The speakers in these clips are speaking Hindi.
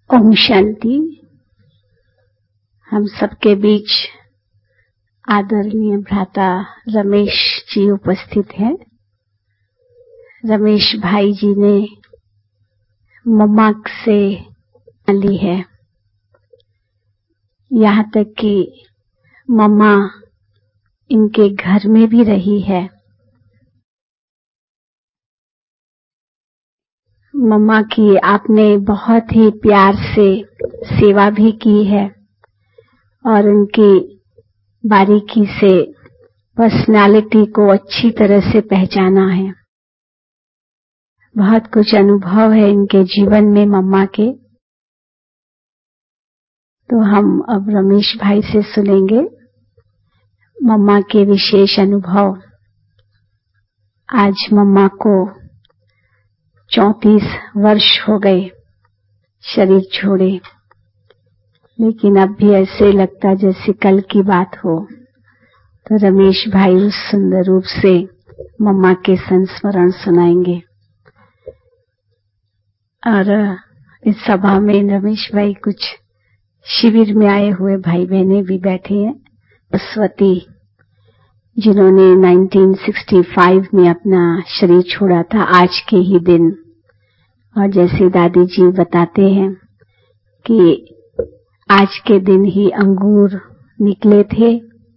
ओम शांति। हम सबके बीच आदरणीय भ्राता रमेश जी उपस्थित हैं। रमेश भाई जी ने मम्मा से ली है, यहाँ तक कि मम्मा इनके घर में भी रही है। मम्मा की आपने बहुत ही प्यार से सेवा भी की है और उनकी बारीकी से पर्सनालिटी को अच्छी तरह से पहचाना है। बहुत कुछ अनुभव है इनके जीवन में मम्मा के। तो हम अब रमेश भाई से सुनेंगे मम्मा के विशेष अनुभव। आज मम्मा को 34 वर्ष हो गए शरीर छोड़े, लेकिन अब भी ऐसे लगता जैसे कल की बात हो। तो रमेश भाई उस सुंदर रूप से मम्मा के संस्मरण सुनाएंगे। और इस सभा में रमेश भाई कुछ शिविर में आए हुए भाई बहनें भी बैठे हैं। सरस्वती जिन्होंने 1965 में अपना शरीर छोड़ा था आज के ही दिन। और जैसे दादी जी बताते हैं कि आज के दिन ही अंगूर निकले थे।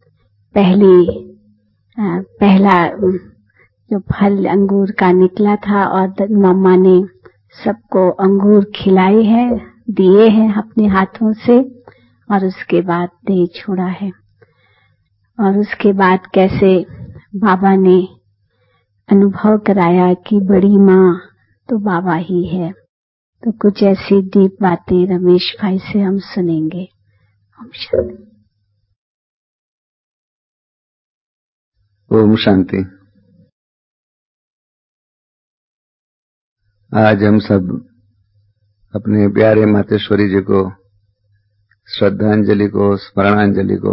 पहला जो फल अंगूर का निकला था और मम्मा ने सबको अंगूर खिलाए हैं, दिए हैं अपने हाथों से, और उसके बाद देह छोड़ा है। और उसके बाद कैसे बाबा ने अनुभव कराया कि बड़ी माँ तो बाबा ही है। तो कुछ ऐसी डीप बातें रमेश भाई से हम सुनेंगे। ओम शांति। ओम शांति। आज हम सब अपने प्यारे मातेश्वरी जी को श्रद्धांजलि को, स्मरणांजलि को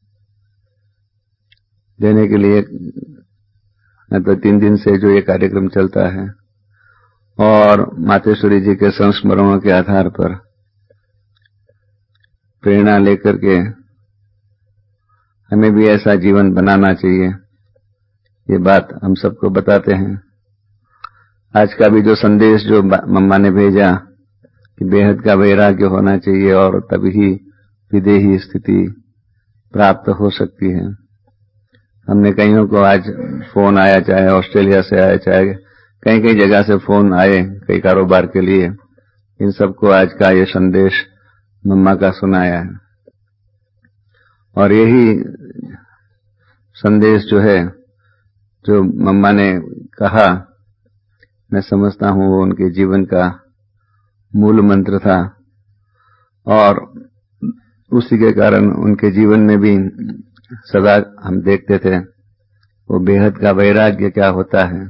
देने के लिए तो 3 दिन से जो ये कार्यक्रम चलता है और मातेश्वरी जी के संस्मरणों के आधार पर प्रेरणा लेकर के हमें भी ऐसा जीवन बनाना चाहिए, ये बात हम सबको बताते हैं। आज का भी जो संदेश जो मम्मा ने भेजा कि बेहद का वैराग्य होना चाहिए और तभी विदेही स्थिति प्राप्त हो सकती है। हमने कईयों को आज फोन आया, चाहे ऑस्ट्रेलिया से आए, चाहे कई कई जगह से फोन आए कई कारोबार के लिए। इन सबको आज का ये संदेश मम्मा का सुनाया है। और यही संदेश जो है, जो मम्मा ने कहा, मैं समझता हूँ वो उनके जीवन का मूल मंत्र था। और उसी के कारण उनके जीवन में भी सदा हम देखते थे वो बेहद का वैराग्य क्या होता है,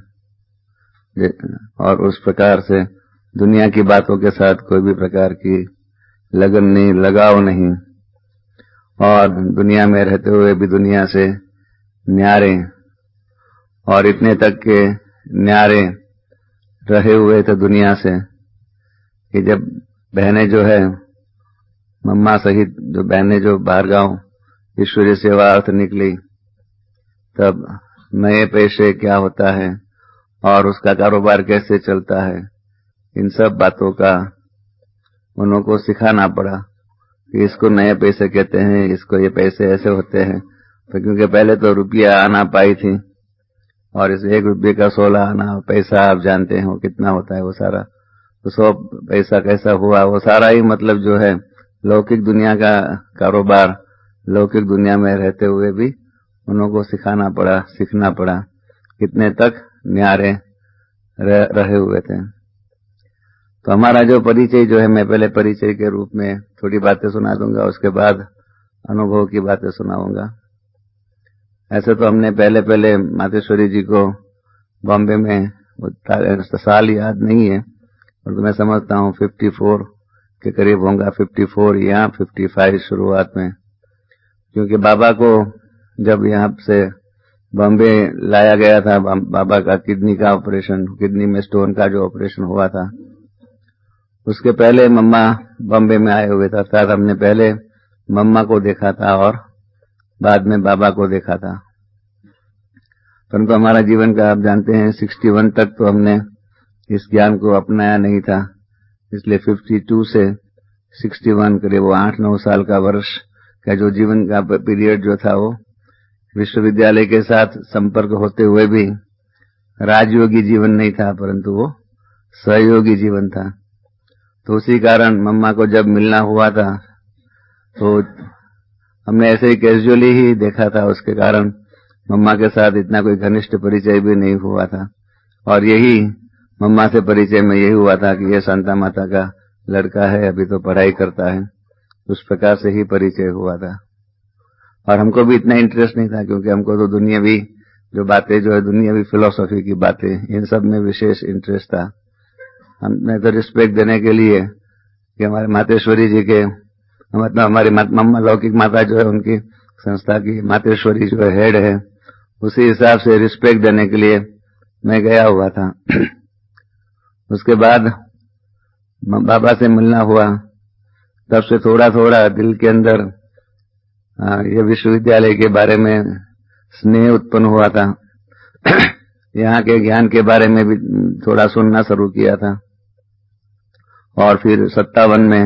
और उस प्रकार से दुनिया की बातों के साथ कोई भी प्रकार की लगन नहीं, लगाव नहीं, और दुनिया में रहते हुए भी दुनिया से न्यारे, और इतने तक के न्यारे रहे हुए थे दुनिया से कि जब बहनें जो है मम्मा सहित जो बहनें जो बाहर गांव ईश्वरीय सेवा अर्थ निकली, तब नए पैसे क्या होता है और उसका कारोबार कैसे चलता है, इन सब बातों का उनको सिखाना पड़ा कि इसको नए पैसे कहते हैं, इसको ये पैसे ऐसे होते हैं। तो क्योंकि पहले तो रुपया आना पाई थी, और इस 1 रुपये का 16 आना पैसा आप जानते हो कितना होता है वो सारा। तो 100 पैसा कैसा हुआ, वो सारा ही मतलब जो है लौकिक दुनिया का कारोबार, लौकिक दुनिया में रहते हुए भी उनको सिखाना पड़ा, सीखना पड़ा। कितने तक न्यारे रहे हुए थे। तो हमारा जो परिचय जो है, मैं पहले परिचय के रूप में थोड़ी बातें सुना दूंगा, उसके बाद अनुभव की बातें सुनाऊंगा। ऐसे तो हमने पहले मातेश्वरी जी को बॉम्बे में, साल याद नहीं है, और तो मैं समझता हूँ 54 के करीब होगा, 54 या 55 शुरुआत में। क्योंकि बाबा को जब यहाँ से बॉम्बे लाया गया था, बाबा का किडनी का ऑपरेशन, किडनी में स्टोन का जो ऑपरेशन हुआ था, उसके पहले मम्मा बॉम्बे में आए हुए थे, अर्थात हमने पहले मम्मा को देखा था और बाद में बाबा को देखा था। परंतु हमारा जीवन का आप जानते हैं 61 तक तो हमने इस ज्ञान को अपनाया नहीं था, इसलिए 52 से 61 करीब 8-9 साल का वर्ष का जो जीवन का पीरियड जो था, वो विश्वविद्यालय के साथ संपर्क होते हुए भी राजयोगी जीवन नहीं था, परंतु वो सहयोगी जीवन था। तो उसी कारण मम्मा को जब मिलना हुआ था तो हमने ऐसे ही कैजुअली ही देखा था, उसके कारण मम्मा के साथ इतना कोई घनिष्ठ परिचय भी नहीं हुआ था। और यही मम्मा से परिचय में यही हुआ था कि ये शांता माता का लड़का है, अभी तो पढ़ाई करता है, उस प्रकार से ही परिचय हुआ था। और हमको भी इतना इंटरेस्ट नहीं था, क्योंकि हमको तो दुनियावी जो बातें जो है, दुनियावी फिलोसॉफी की बातें, इन सब में विशेष इंटरेस्ट था। हमने तो रिस्पेक्ट देने के लिए कि हमारे मातेश्वरी जी के, मतलब हमारी मम्मा लौकिक माता जो है, उनकी संस्था की मातेश्वरी जो हेड है, उसी हिसाब से रिस्पेक्ट देने के लिए मैं गया हुआ था। उसके बाद बाबा से मिलना हुआ, तब से थोड़ा थोड़ा दिल के अंदर ये विश्वविद्यालय के बारे में स्नेह उत्पन्न हुआ था। यहाँ के ज्ञान के बारे में भी थोड़ा सुनना शुरू किया था। और फिर 57 में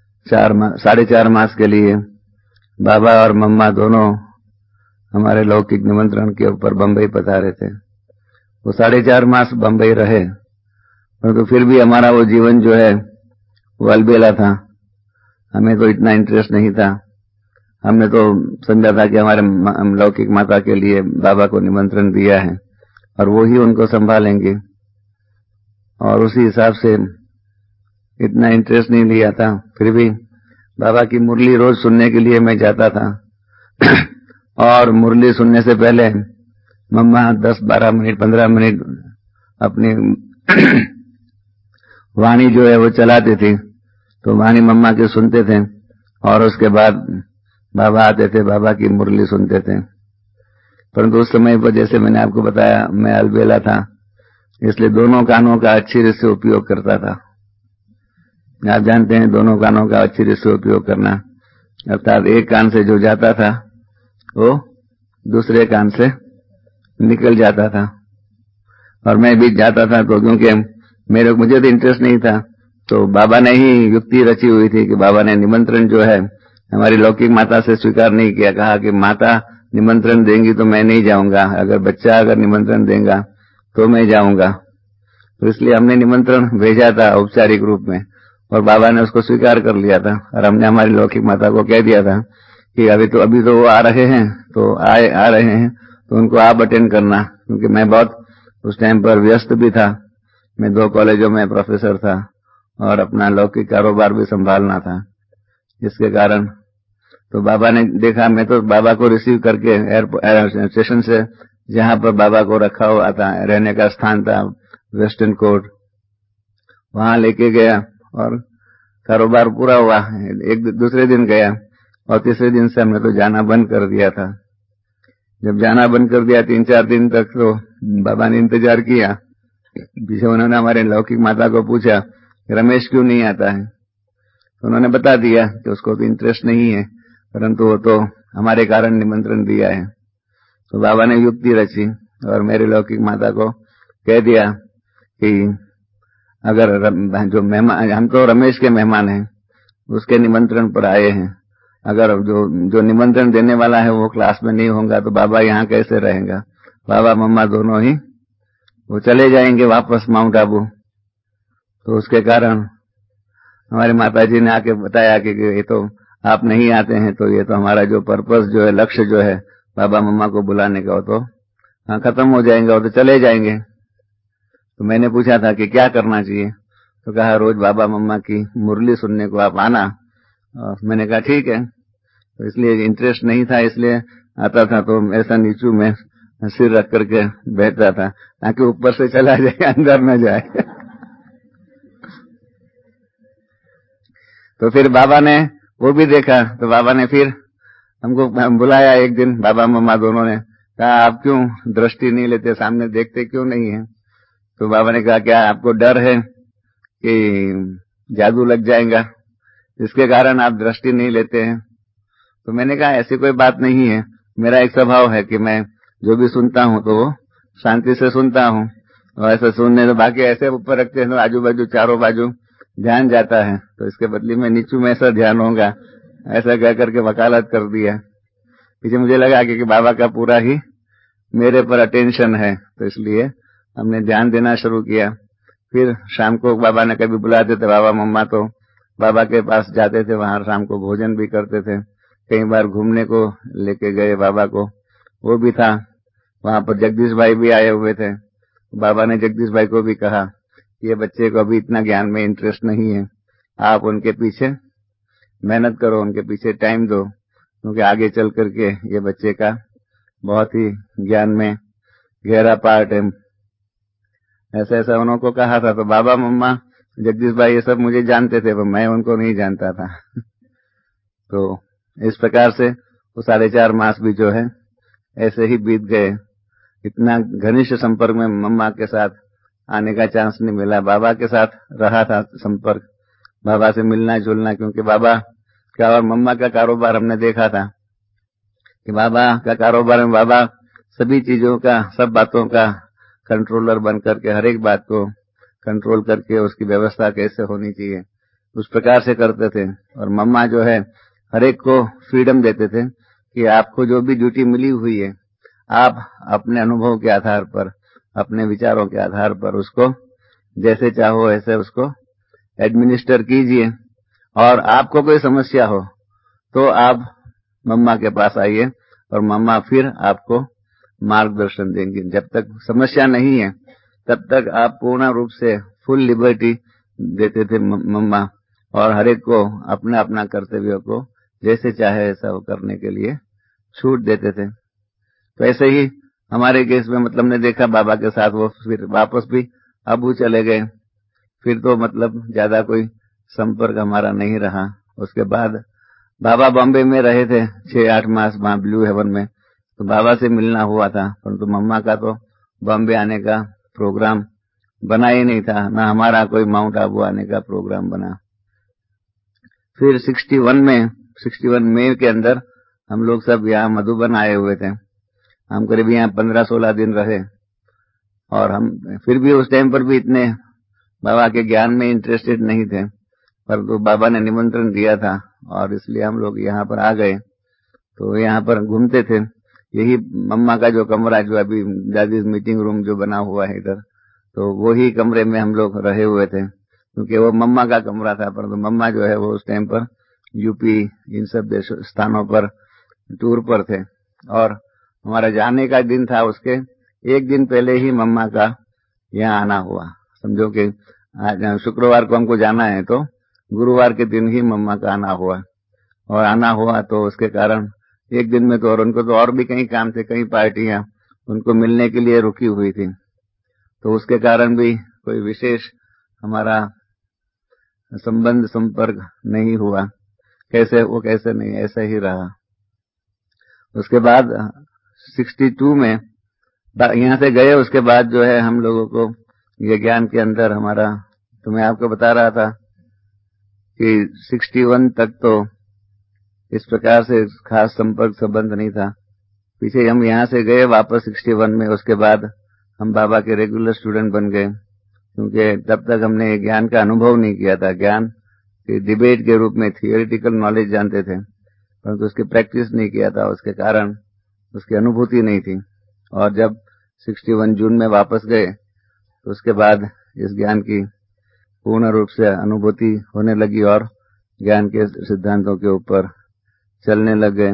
4.5 मास के लिए बाबा और मम्मा दोनों हमारे लौकिक निमंत्रण के ऊपर बंबई पधारे थे। वो 4.5 मास बंबई रहे, परंतु फिर भी हमारा वो जीवन जो है वो अलबेला था। हमें तो इतना इंटरेस्ट नहीं था। हमने तो समझा था कि हमारे लौकिक माता के लिए बाबा को निमंत्रण दिया है और वो ही उनको संभालेंगे, और उसी हिसाब से इतना इंटरेस्ट नहीं लिया था। फिर भी बाबा की मुरली रोज सुनने के लिए मैं जाता था और मुरली सुनने से पहले मम्मा 10-12 मिनट 15 मिनट अपनी वाणी जो है वो चलाती थी, तो वाणी मम्मा के सुनते थे और उसके बाद बाबा आते थे, बाबा की मुरली सुनते थे। परंतु उस समय पर जैसे मैंने आपको बताया, मैं अलबेला था, इसलिए दोनों कानों का अच्छी रीत से उपयोग करता था। आप जानते हैं दोनों कानों का अच्छी रीत से उपयोग करना, अर्थात एक कान से जो जाता था वो दूसरे कान से निकल जाता था। और मैं भी जाता था, तो क्योंकि मुझे तो इंटरेस्ट नहीं था, तो बाबा ने ही युक्ति रची हुई थी कि बाबा ने निमंत्रण जो है हमारी लौकिक माता से स्वीकार नहीं किया। कहा कि माता निमंत्रण देंगी तो मैं नहीं जाऊंगा, अगर बच्चा अगर निमंत्रण देगा तो मैं जाऊंगा। तो इसलिए हमने निमंत्रण भेजा था औपचारिक रूप में, और बाबा ने उसको स्वीकार कर लिया था। और हमने हमारी लौकिक माता को कह दिया था कि अभी तो वो आ रहे हैं, तो आ रहे हैं तो उनको आप अटेंड करना, क्योंकि मैं बहुत उस टाइम पर व्यस्त भी था। मैं 2 कॉलेजों में प्रोफेसर था और अपना लौकिक कारोबार भी संभालना था। इसके कारण तो बाबा ने देखा, मैं तो बाबा को रिसीव करके एयरपोर्ट स्टेशन से, जहां पर बाबा को रखा हुआ था, रहने का स्थान था वेस्टर्न कोर्ट, वहां लेके गया और कारोबार पूरा हुआ। एक दूसरे दिन गया और तीसरे दिन से हमने तो जाना बंद कर दिया था। जब जाना बंद कर दिया 3-4 दिन तक, तो बाबा ने इंतजार किया। पीछे उन्होंने हमारे लौकिक माता को पूछा रमेश क्यों नहीं आता है, तो उन्होंने बता दिया कि उसको तो इंटरेस्ट नहीं है, परंतु वो तो हमारे कारण निमंत्रण दिया है। तो बाबा ने युक्ति रची और मेरे लौकिक माता को कह दिया कि अगर जो मेहमान, हम तो रमेश के मेहमान हैं, उसके निमंत्रण पर आए हैं, अगर जो निमंत्रण देने वाला है वो क्लास में नहीं होगा तो बाबा यहाँ कैसे रहेगा। बाबा मम्मा दोनों ही वो चले जाएंगे वापस माउंट आबू। तो उसके कारण हमारे माताजी ने आके बताया कि ये तो आप नहीं आते हैं, तो ये तो हमारा जो पर्पस जो है, लक्ष्य जो है बाबा मम्मा को बुलाने का, वो तो खत्म हो जाएंगे, वो तो चले जाएंगे। तो मैंने पूछा था कि क्या करना चाहिए, तो कहा रोज बाबा मम्मा की मुरली सुनने को आप आना। और मैंने कहा ठीक है। तो इसलिए इंटरेस्ट नहीं था, इसलिए आता था तो ऐसा नीचू में सिर रख करके बैठता था ताकि ऊपर से चला जाए, अंदर न जाए। तो फिर बाबा ने वो भी देखा, तो बाबा ने फिर हमको बुलाया एक दिन। बाबा मम्मा दोनों ने कहा आप क्यों दृष्टि नहीं लेते, सामने देखते क्यों नहीं है। तो बाबा ने कहा क्या आपको डर है कि जादू लग जाएगा, जिसके कारण आप दृष्टि नहीं लेते हैं। तो मैंने कहा ऐसी कोई बात नहीं है, मेरा एक स्वभाव है कि मैं जो भी सुनता हूँ तो वो शांति से सुनता हूँ, और ऐसा सुनने तो बाकी ऐसे ऊपर रखते हैं तो आजू बाजू चारों बाजू ध्यान जाता है, तो इसके बदले में नीचू में ऐसा ध्यान होगा, ऐसा कह करके वकालत कर दिया। पीछे मुझे लगा कि बाबा का पूरा ही मेरे पर अटेंशन है, तो इसलिए हमने ध्यान देना शुरू किया। फिर शाम को बाबा ने कभी बुलाते थे, बाबा मम्मा तो बाबा के पास जाते थे, वहां शाम को भोजन भी करते थे। कई बार घूमने को लेके गए बाबा को, वो भी था। वहां पर जगदीश भाई भी आए हुए थे। बाबा ने जगदीश भाई को भी कहा ये बच्चे को अभी इतना ज्ञान में इंटरेस्ट नहीं है, आप उनके पीछे मेहनत करो, उनके पीछे टाइम दो, क्योंकि आगे चल करके ये बच्चे का बहुत ही ज्ञान में गहरा पार्ट है। ऐसा ऐसा उन्होंने कहा था। तो बाबा मम्मा जगदीश भाई ये सब मुझे जानते थे, पर मैं उनको नहीं जानता था। तो इस प्रकार से वो 4.5 मास भी जो है ऐसे ही बीत गए। इतना घनिष्ठ संपर्क में मम्मा के साथ आने का चांस नहीं मिला। बाबा के साथ रहा था संपर्क, बाबा से मिलना जुलना, क्योंकि बाबा का और मम्मा का कारोबार हमने देखा था कि बाबा का कारोबार में बाबा सभी चीजों का, सब बातों का कंट्रोलर बन करके हर एक बात को कंट्रोल करके उसकी व्यवस्था कैसे होनी चाहिए उस प्रकार से करते थे। और मम्मा जो है हर एक को फ्रीडम देते थे कि आपको जो भी ड्यूटी मिली हुई है आप अपने अनुभव के आधार पर, अपने विचारों के आधार पर उसको जैसे चाहो ऐसे उसको एडमिनिस्टर कीजिए। और आपको कोई समस्या हो तो आप मम्मा के पास आइए और मम्मा फिर आपको मार्गदर्शन देंगे। जब तक समस्या नहीं है तब तक आप पूर्ण रूप से फुल लिबर्टी देते थे मम्मा, और हर एक को अपना अपना कर्तव्य को जैसे चाहे ऐसा वो करने के लिए छूट देते थे। तो ऐसे ही हमारे केस में मतलब ने देखा बाबा के साथ वो फिर वापस भी अबू चले गए। फिर तो मतलब ज्यादा कोई संपर्क हमारा नहीं रहा। उसके बाद बाबा बॉम्बे में रहे थे 6-8 मास वहां ब्लू हेवन में, तो बाबा से मिलना हुआ था, परंतु मम्मा का तो बॉम्बे आने का प्रोग्राम बना ही नहीं था, ना हमारा कोई माउंट आबू आने का प्रोग्राम बना। फिर 61 मई के अंदर हम लोग सब यहाँ मधुबन आए हुए थे। हम करीब यहाँ 15-16 दिन रहे, और हम फिर भी उस टाइम पर भी इतने बाबा के ज्ञान में इंटरेस्टेड नहीं थे, परंतु बाबा ने निमंत्रण दिया था और इसलिए हम लोग यहाँ पर आ गए। तो यहाँ पर घूमते थे। यही मम्मा का जो कमरा, जो अभी दादी मीटिंग रूम जो बना हुआ है इधर, तो वो ही कमरे में हम लोग रहे हुए थे, क्योंकि वो मम्मा का कमरा था। परंतु मम्मा जो है वो उस टाइम पर यूपी इन सब स्थानों पर टूर पर थे, और हमारा जाने का दिन था, उसके एक दिन पहले ही मम्मा का यहाँ आना हुआ। समझो कि शुक्रवार को हमको जाना है, तो गुरुवार के दिन ही मम्मा का आना हुआ, और आना हुआ तो उसके कारण एक दिन में तो, और उनको तो और भी कई काम थे, कई पार्टियां उनको मिलने के लिए रुकी हुई थी, तो उसके कारण भी कोई विशेष हमारा संबंध संपर्क नहीं हुआ। कैसे वो कैसे नहीं, ऐसा ही रहा। उसके बाद 62 में यहाँ से गए। उसके बाद जो है हम लोगों को ये ज्ञान के अंदर हमारा, तो मैं आपको बता रहा था कि 61 तक तो इस प्रकार से खास संपर्क संबंध नहीं था। पीछे हम यहाँ से गए वापस 61 में, उसके बाद हम बाबा के रेगुलर स्टूडेंट बन गए, क्योंकि तब तक हमने ज्ञान का अनुभव नहीं किया था। ज्ञान के डिबेट के रूप में थियोरिटिकल नॉलेज जानते थे, परंतु उसकी प्रैक्टिस नहीं किया था, उसके कारण उसकी अनुभूति नहीं थी। और जब 61 जून में वापस गए तो उसके बाद इस ज्ञान की पूर्ण रूप से अनुभूति होने लगी और ज्ञान के सिद्धांतों के ऊपर चलने लग गए।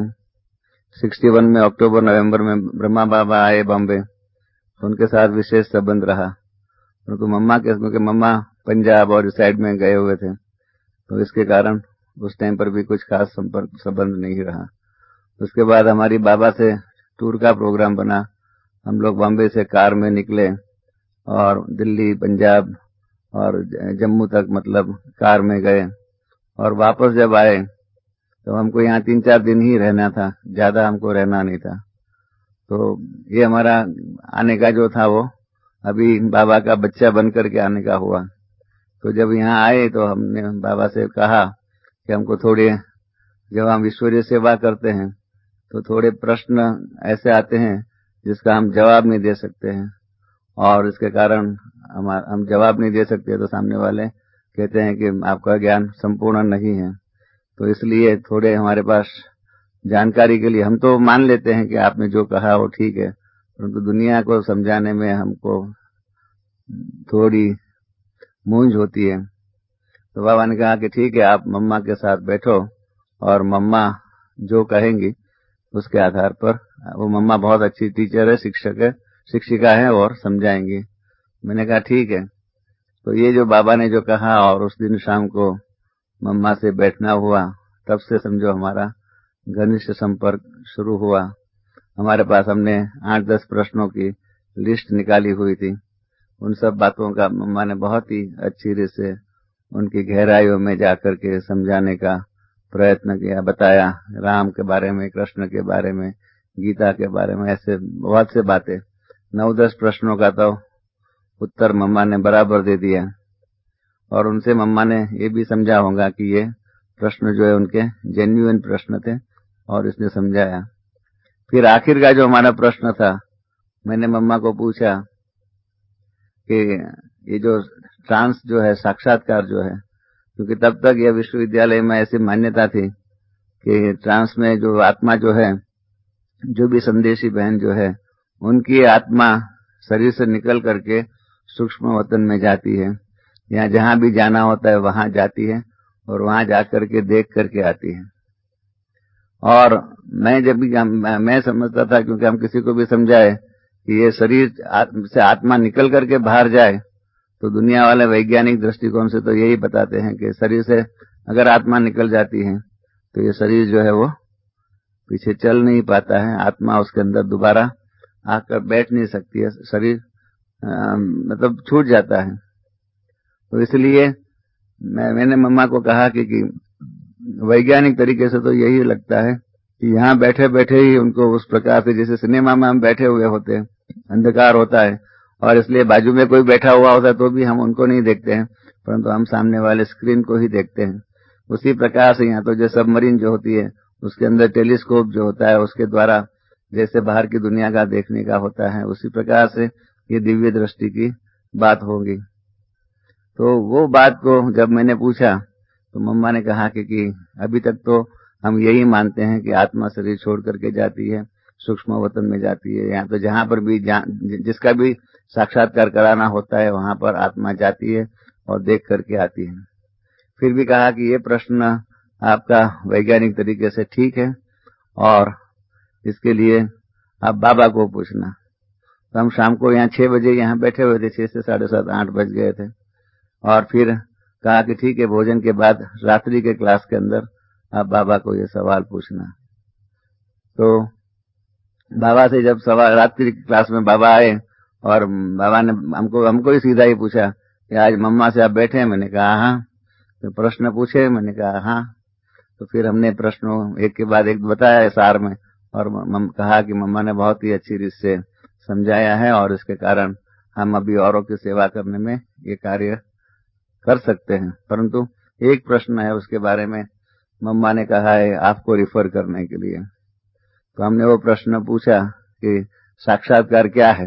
61 में अक्टूबर नवंबर में ब्रह्मा बाबा आए बॉम्बे, तो उनके साथ विशेष संबंध रहा, परंतु मम्मा के, क्योंकि मम्मा पंजाब और इस साइड में गए हुए थे, तो इसके कारण उस टाइम पर भी कुछ खास संपर्क संबंध नहीं रहा। उसके बाद हमारी बाबा से टूर का प्रोग्राम बना। हम लोग बॉम्बे से कार में निकले और दिल्ली, पंजाब और जम्मू तक मतलब कार में गए, और वापस जब आए तो हमको यहाँ 3-4 दिन ही रहना था, ज्यादा हमको रहना नहीं था। तो ये हमारा आने का जो था वो अभी बाबा का बच्चा बन करके आने का हुआ। तो जब यहाँ आए तो हमने बाबा से कहा कि हमको थोड़े, जब हम ईश्वरीय सेवा करते हैं तो थोड़े प्रश्न ऐसे आते हैं जिसका हम जवाब नहीं दे सकते हैं, और इसके कारण हम जवाब नहीं दे सकते तो सामने वाले कहते हैं कि आपका ज्ञान संपूर्ण नहीं है। तो इसलिए थोड़े हमारे पास जानकारी के लिए, हम तो मान लेते हैं कि आपने जो कहा वो ठीक है, परंतु दुनिया को समझाने में हमको थोड़ी मूंझ होती है। तो बाबा ने कहा कि ठीक है, आप मम्मा के साथ बैठो और मम्मा जो कहेंगी उसके आधार पर, वो मम्मा बहुत अच्छी टीचर है, शिक्षिका है और समझाएंगी। मैंने कहा ठीक है। तो ये जो बाबा ने जो कहा और उस दिन शाम को मम्मा से बैठना हुआ, तब से समझो हमारा घनिष्ठ संपर्क शुरू हुआ। हमारे पास हमने 8-10 प्रश्नों की लिस्ट निकाली हुई थी। उन सब बातों का मम्मा ने बहुत ही अच्छी रीत से उनकी गहराइयों में जाकर के समझाने का प्रयत्न किया, बताया राम के बारे में, कृष्ण के बारे में, गीता के बारे में, ऐसे बहुत से बातें। 9-10 प्रश्नों का तो उत्तर मम्मा ने बराबर दे दिया, और उनसे मम्मा ने ये भी समझा होगा कि ये प्रश्न जो है उनके जेन्युइन प्रश्न थे, और इसने समझाया। फिर आखिर का जो हमारा प्रश्न था, मैंने मम्मा को पूछा कि ये जो ट्रांस जो है, साक्षात्कार जो है, क्योंकि तब तक यह विश्वविद्यालय में ऐसी मान्यता थी कि ट्रांस में जो आत्मा जो है, जो भी संदेशी बहन जो है, उनकी आत्मा शरीर से निकल करके सूक्ष्म वतन में जाती है, या जहां भी जाना होता है वहां जाती है, और वहां जाकर के देख करके आती है। और मैं समझता था, क्योंकि हम किसी को भी समझाए कि ये शरीर से आत्मा निकल करके बाहर जाए, तो दुनिया वाले वैज्ञानिक दृष्टिकोण से तो यही बताते हैं कि शरीर से अगर आत्मा निकल जाती है तो ये शरीर जो है वो पीछे चल नहीं पाता है, आत्मा उसके अंदर दोबारा आकर बैठ नहीं सकती है, शरीर मतलब छूट जाता है। तो इसलिए मैंने मम्मा को कहा कि वैज्ञानिक तरीके से तो यही लगता है कि यहाँ बैठे बैठे ही उनको उस प्रकार से, जैसे सिनेमा में हम बैठे हुए होते हैं, अंधकार होता है और इसलिए बाजू में कोई बैठा हुआ होता है तो भी हम उनको नहीं देखते हैं, परंतु हम सामने वाले स्क्रीन को ही देखते हैं। उसी प्रकार से यहाँ तो जो सबमरीन जो होती है उसके अंदर टेलीस्कोप जो होता है, उसके द्वारा जैसे बाहर की दुनिया का देखने का होता है, उसी प्रकार से ये दिव्य दृष्टि की बात होगी। तो वो बात को जब मैंने पूछा तो मम्मा ने कहा कि अभी तक तो हम यही मानते हैं कि आत्मा शरीर छोड़ करके जाती है, सूक्ष्म वतन में जाती है, यहाँ तो जहां पर भी जिसका भी साक्षात्कार कराना होता है वहां पर आत्मा जाती है और देख करके आती है। फिर भी कहा कि ये प्रश्न आपका वैज्ञानिक तरीके से ठीक है और इसके लिए आप बाबा को पूछना। तो हम शाम को यहाँ 6 बजे यहाँ बैठे हुए थे, 6 से 7:30 8 बज गए थे, और फिर कहा कि ठीक है, भोजन के बाद रात्रि के क्लास के अंदर आप बाबा को ये सवाल पूछना। तो बाबा से जब सवाल रात्रि की क्लास में बाबा आए और बाबा ने हमको ही सीधा ही पूछा कि आज मम्मा से आप बैठे हैं? मैंने कहा हाँ। तो प्रश्न पूछे? मैंने कहा हाँ। तो फिर हमने प्रश्नों एक के बाद एक बताया सार में, और कहा कि मम्मा ने बहुत ही अच्छी रीत से समझाया है और इसके कारण हम अभी औरों की सेवा करने में ये कार्य कर सकते हैं। परंतु एक प्रश्न है, उसके बारे में मम्मा ने कहा है आपको रिफर करने के लिए। तो हमने वो प्रश्न पूछा कि साक्षात्कार क्या है,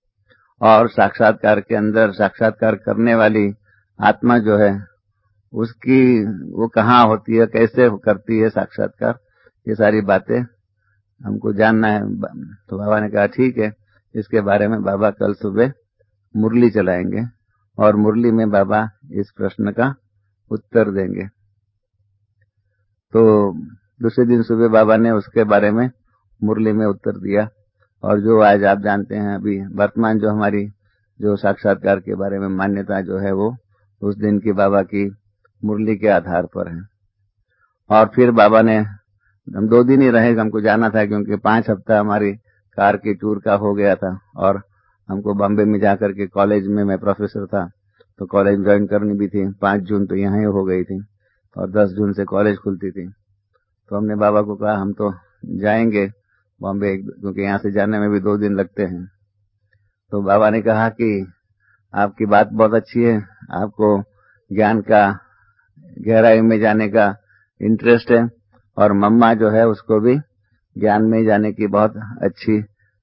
और साक्षात्कार के अंदर साक्षात्कार करने वाली आत्मा जो है उसकी वो कहाँ होती है, कैसे करती है साक्षात्कार, ये सारी बातें हमको जानना है। तो बाबा ने कहा ठीक है, इसके बारे में बाबा कल सुबह मुरली चलाएंगे और मुरली में बाबा इस प्रश्न का उत्तर देंगे। तो दूसरे दिन सुबह बाबा ने उसके बारे में मुरली में उत्तर दिया, और जो आज आप जानते हैं अभी वर्तमान जो हमारी जो साक्षात्कार के बारे में मान्यता जो है वो उस दिन की बाबा की मुरली के आधार पर है। और फिर बाबा ने, हम 2 दिन ही रहे, हमको जाना था क्योंकि 5 हफ्ता हमारी कार की टूर का हो गया था, और हमको बॉम्बे में जाकर के कॉलेज में, मैं प्रोफेसर था तो कॉलेज ज्वाइन करनी भी थी। 5 जून तो यहाँ ही हो गई थी और 10 जून से कॉलेज खुलती थी। तो हमने बाबा को कहा हम तो जाएंगे बॉम्बे, क्योंकि यहाँ से जाने में भी 2 दिन लगते हैं। तो बाबा ने कहा कि आपकी बात बहुत अच्छी है, आपको ज्ञान का गहराई में जाने का इंटरेस्ट है, और मम्मा जो है उसको भी ज्ञान में जाने की बहुत अच्छी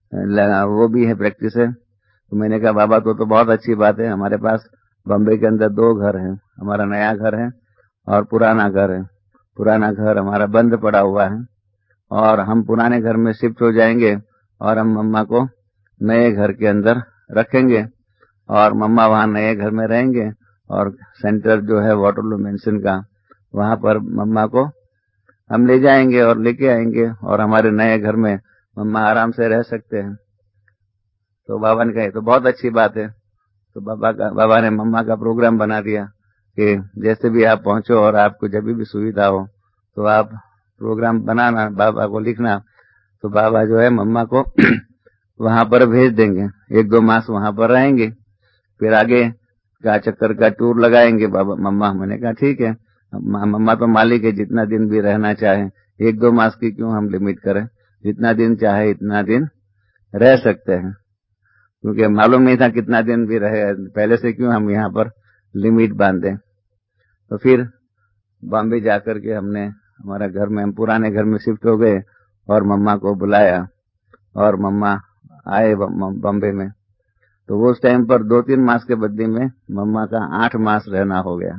वो भी है, प्रैक्टिस है। तो मैंने कहा बाबा तो बहुत अच्छी बात है, हमारे पास बॉम्बे के अंदर 2 घर हैं, हमारा नया घर है और पुराना घर है। पुराना घर हमारा बंद पड़ा हुआ है और हम पुराने घर में शिफ्ट हो जाएंगे और हम मम्मा को नए घर के अंदर रखेंगे और मम्मा वहां नए घर में रहेंगे, और सेंटर जो है वाटरलू मेंशन का, वहां पर मम्मा को हम ले जाएंगे और लेके आएंगे और हमारे नए घर में मम्मा आराम से रह सकते हैं। तो बाबा ने कहा तो बहुत अच्छी बात है। तो बाबा ने मम्मा का प्रोग्राम बना दिया कि जैसे भी आप पहुंचो और आपको जब भी सुविधा हो तो आप प्रोग्राम बनाना, बाबा को लिखना। तो बाबा जो है मम्मा को वहां पर भेज देंगे, 1-2 मास वहां पर रहेंगे, फिर आगे का चक्कर का टूर लगाएंगे बाबा मम्मा। मैंने कहा ठीक है, मम्मा तो मालिक है, जितना दिन भी रहना चाहे, 1-2 मास की क्यों हम लिमिट करें, जितना दिन चाहे इतना दिन रह सकते हैं, क्योंकि मालूम नहीं था कितना दिन भी रहे, पहले से क्यों हम यहाँ पर लिमिट बांधे। तो फिर बॉम्बे जाकर के हमने हमारा घर में, हम पुराने घर में शिफ्ट हो गए और मम्मा को बुलाया और मम्मा आए बॉम्बे में। तो वो उस टाइम पर 2-3 मास के बदले में मम्मा का 8 मास रहना हो गया,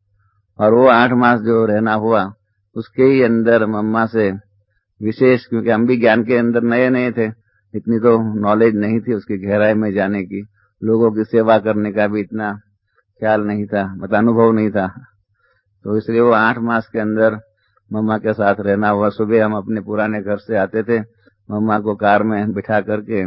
और वो 8 मास जो रहना हुआ उसके ही अंदर मम्मा से विशेष, क्योंकि हम भी ज्ञान के अंदर नए नए थे, इतनी तो नॉलेज नहीं थी उसकी गहराई में जाने की, लोगों की सेवा करने का भी इतना ख्याल नहीं था, मतलब अनुभव नहीं था। तो इसलिए वो 8 मास के अंदर मम्मा के साथ रहना हुआ। सुबह हम अपने पुराने घर से आते थे, मम्मा को कार में बिठा करके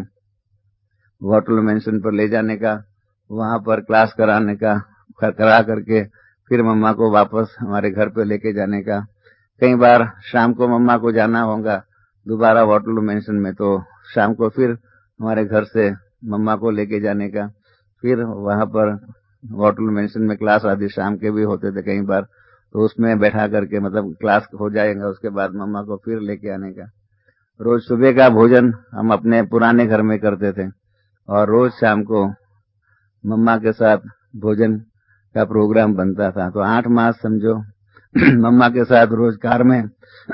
वाटरलू मेंशन पर ले जाने का, वहां पर क्लास कराने का, करा करके फिर मम्मा को वापस हमारे घर पे लेके जाने का। कई बार शाम को मम्मा को जाना होगा दोबारा वाटरलू मेंशन में, तो शाम को फिर हमारे घर से मम्मा को लेके जाने का, फिर वहां पर वाटरलू मेंशन में क्लास आदि शाम के भी होते थे कई बार, तो उसमें बैठा करके, मतलब क्लास हो जाएगा उसके बाद मम्मा को फिर लेके आने का। रोज सुबह का भोजन हम अपने पुराने घर में करते थे और रोज शाम को मम्मा के साथ भोजन का प्रोग्राम बनता था। तो 8 मास समझो मम्मा के साथ रोज कार में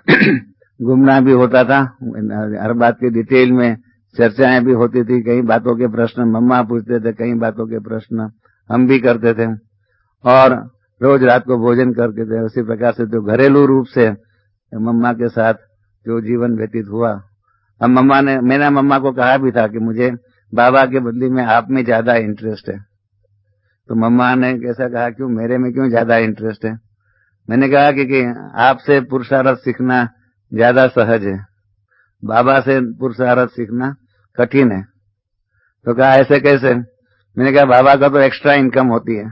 घूमना भी होता था, हर बात की डिटेल में चर्चाएं भी होती थी, कई बातों के प्रश्न मम्मा पूछते थे, कई बातों के प्रश्न हम भी करते थे, और रोज रात को भोजन करते थे। उसी प्रकार से जो घरेलू रूप से मम्मा के साथ जो जीवन व्यतीत हुआ, अब मैंने मम्मा को कहा भी था कि मुझे बाबा के बदले में आप में ज्यादा इंटरेस्ट है। तो मम्मा ने कैसा कहा, क्यों मेरे में क्यों ज्यादा इंटरेस्ट है? मैंने कहा कि आपसे पुरुषार्थ सीखना ज्यादा सहज है, बाबा से पुरुषार्थ सीखना कठिन है। तो कहा ऐसे कैसे? मैंने कहा बाबा का तो एक्स्ट्रा इनकम होती है,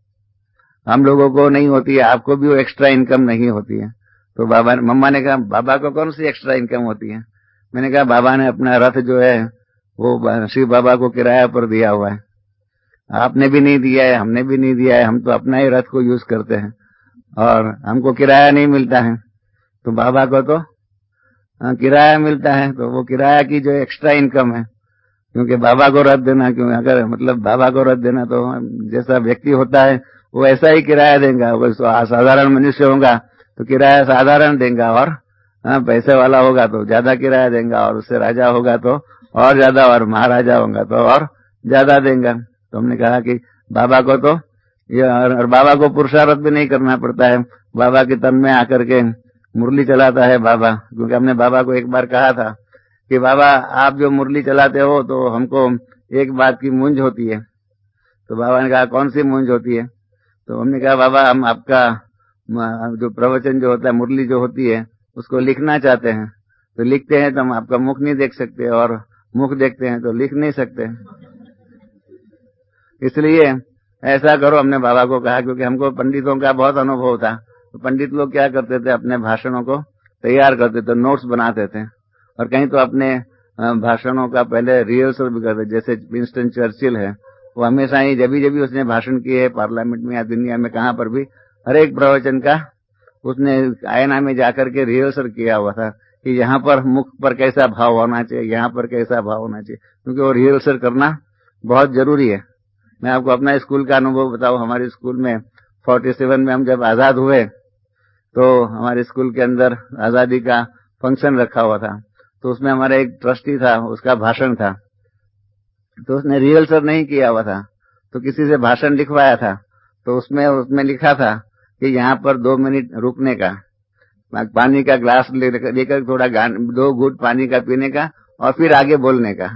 हम लोगों को नहीं होती है, आपको भी वो एक्स्ट्रा इनकम नहीं होती है। तो मम्मा ने कहा बाबा को कौन सी एक्स्ट्रा इनकम होती है? मैंने कहा बाबा ने अपना रथ जो है वो शिव बाबा को किराया पर दिया हुआ है, आपने भी नहीं दिया है, हमने भी नहीं दिया है, हम तो अपना ही रथ को यूज करते हैं और हमको किराया नहीं मिलता है। तो बाबा को तो किराया मिलता है, तो वो किराया की जो एक्स्ट्रा इनकम है, क्योंकि बाबा को रथ देना, क्यों अगर मतलब बाबा को रथ देना तो जैसा व्यक्ति होता है वो ऐसा ही किराया देगा। अगर साधारण मनुष्य होगा तो किराया साधारण देगा, और पैसे वाला होगा तो ज्यादा किराया देगा, और उससे राजा होगा तो और ज्यादा, और महाराजा होगा तो और ज्यादा देगा। तो हमने कहा कि बाबा को तो और बाबा को पुरुषार्थ भी नहीं करना पड़ता है, बाबा के तन में आकर के मुरली चलाता है बाबा। क्योंकि हमने बाबा को एक बार कहा था कि बाबा आप जो मुरली चलाते हो तो हमको एक बात की मूंज होती है। तो बाबा ने कहा कौन सी मूंज होती है? तो हमने कहा बाबा हम आपका जो प्रवचन जो होता है, मुरली जो होती है, उसको लिखना चाहते हैं। तो लिखते हैं तो हम आपका मुख नहीं देख सकते, और मुख देखते हैं तो लिख नहीं सकते, इसलिए ऐसा करो। हमने बाबा को कहा, क्योंकि हमको पंडितों का बहुत अनुभव था। तो पंडित लोग क्या करते थे, अपने भाषणों को तैयार करते थे, नोट्स बनाते थे, और कहीं तो अपने भाषणों का पहले रिहर्सल भी करते। जैसे विंस्टन चर्चिल है, वो हमेशा ही जब भी उसने भाषण किए है पार्लियामेंट में या दुनिया में कहां पर भी, हर एक प्रवचन का उसने आईना में जाकर के रिहर्सल किया हुआ था कि यहाँ पर मुख पर कैसा भाव होना चाहिए, यहाँ पर कैसा भाव होना चाहिए, क्योंकि वो रिहर्सल करना बहुत जरूरी है। मैं आपको अपना स्कूल का अनुभव बताऊं, हमारे स्कूल में 47 में हम जब आजाद हुए तो हमारे स्कूल के अंदर आजादी का फंक्शन रखा हुआ था, तो उसमें हमारा एक ट्रस्टी था, उसका भाषण था, तो उसने रिहर्सल नहीं किया हुआ था, तो किसी से भाषण लिखवाया था। तो उसमें लिखा था कि यहाँ पर 2 मिनट रुकने का, पानी का ग्लास लेकर थोड़ा 2 घूंट पानी का पीने का और फिर आगे बोलने का।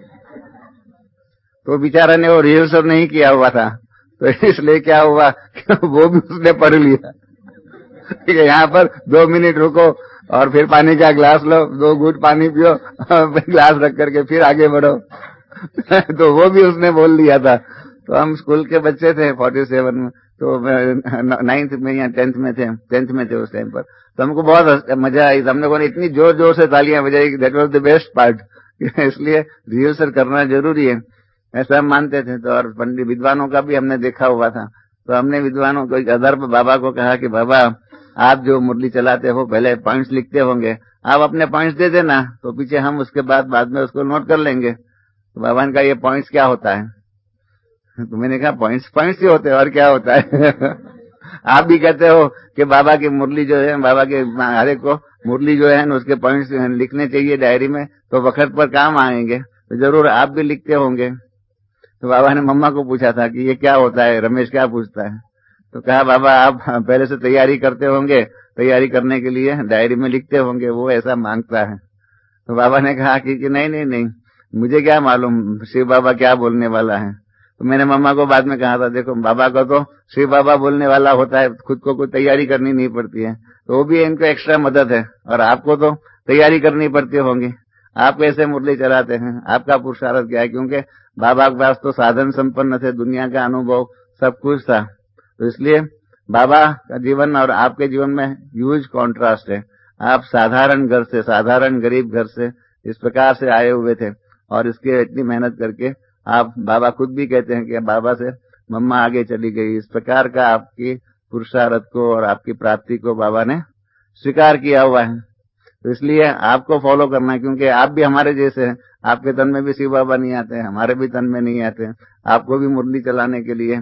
तो बेचारा ने वो रिहर्सल नहीं किया हुआ था, तो इसलिए क्या हुआ वो भी उसने पढ़ लिया कि यहाँ पर 2 मिनट रुको और फिर पानी का ग्लास लो, 2 घूंट पानी पियो, ग्लास रख करके फिर आगे बढ़ो। तो वो भी उसने बोल लिया था। तो हम स्कूल के बच्चे थे 47 में, तो 9th में या 10th में थे उस टाइम पर। तो हमको बहुत मजा आई, हम लोगों ने इतनी जोर जोर से तालियां बजाई, that was the best part. इसलिए रिहर्सल करना जरूरी है, ऐसा हम मानते थे। तो और पंडित विद्वानों का भी हमने देखा हुआ था, तो हमने विद्वानों को एक आधार पर बाबा को कहा कि बाबा आप जो मुरली चलाते हो पहले पॉइंट्स लिखते होंगे, आप अपने पॉइंट्स दे देना, तो पीछे हम उसके बाद में उसको नोट कर लेंगे। तो बाबा ने कहा ये पॉइंट्स क्या होता है? तो मैंने कहा पॉइंट्स ही होते हैं, और क्या होता है? आप भी कहते हो कि बाबा की मुरली जो है, बाबा के हर एक को मुरली जो है उसके पॉइंट्स लिखने चाहिए डायरी में, तो वक्त पर काम आएंगे, तो जरूर आप भी लिखते होंगे। तो बाबा ने मम्मा को पूछा था कि ये क्या होता है, रमेश क्या पूछता है? तो कहा बाबा आप पहले से तैयारी करते होंगे, तैयारी करने के लिए डायरी में लिखते होंगे, वो ऐसा मांगता है। तो बाबा ने कहा कि नहीं, मुझे क्या मालूम शिव बाबा क्या बोलने वाला है। तो मैंने मम्मा को बाद में कहा था, देखो बाबा को तो शिव बाबा बोलने वाला होता है, खुद को कोई तैयारी करनी नहीं पड़ती है, तो वो भी इनको एक्स्ट्रा मदद है, और आपको तो तैयारी करनी पड़ती होगी। आप कैसे मुरली चलाते हैं, आपका पुरुषार्थ क्या है? क्योंकि बाबा के पास तो साधन संपन्न थे, दुनिया का अनुभव सब कुछ था। तो इसलिए बाबा का जीवन और आपके जीवन में ह्यूज कॉन्ट्रास्ट है। आप साधारण घर से, साधारण गरीब घर से इस प्रकार से आए हुए थे, और इसके इतनी मेहनत करके आप, बाबा खुद भी कहते हैं कि बाबा से मम्मा आगे चली गई। इस प्रकार का आपकी पुरुषार्थ को और आपकी प्राप्ति को बाबा ने स्वीकार किया हुआ है। तो इसलिए आपको फॉलो करना है, क्योंकि आप भी हमारे जैसे हैं, आपके तन में भी शिव बाबा नहीं आते हैं, हमारे भी तन में नहीं आते हैं। आपको भी मुरली चलाने के लिए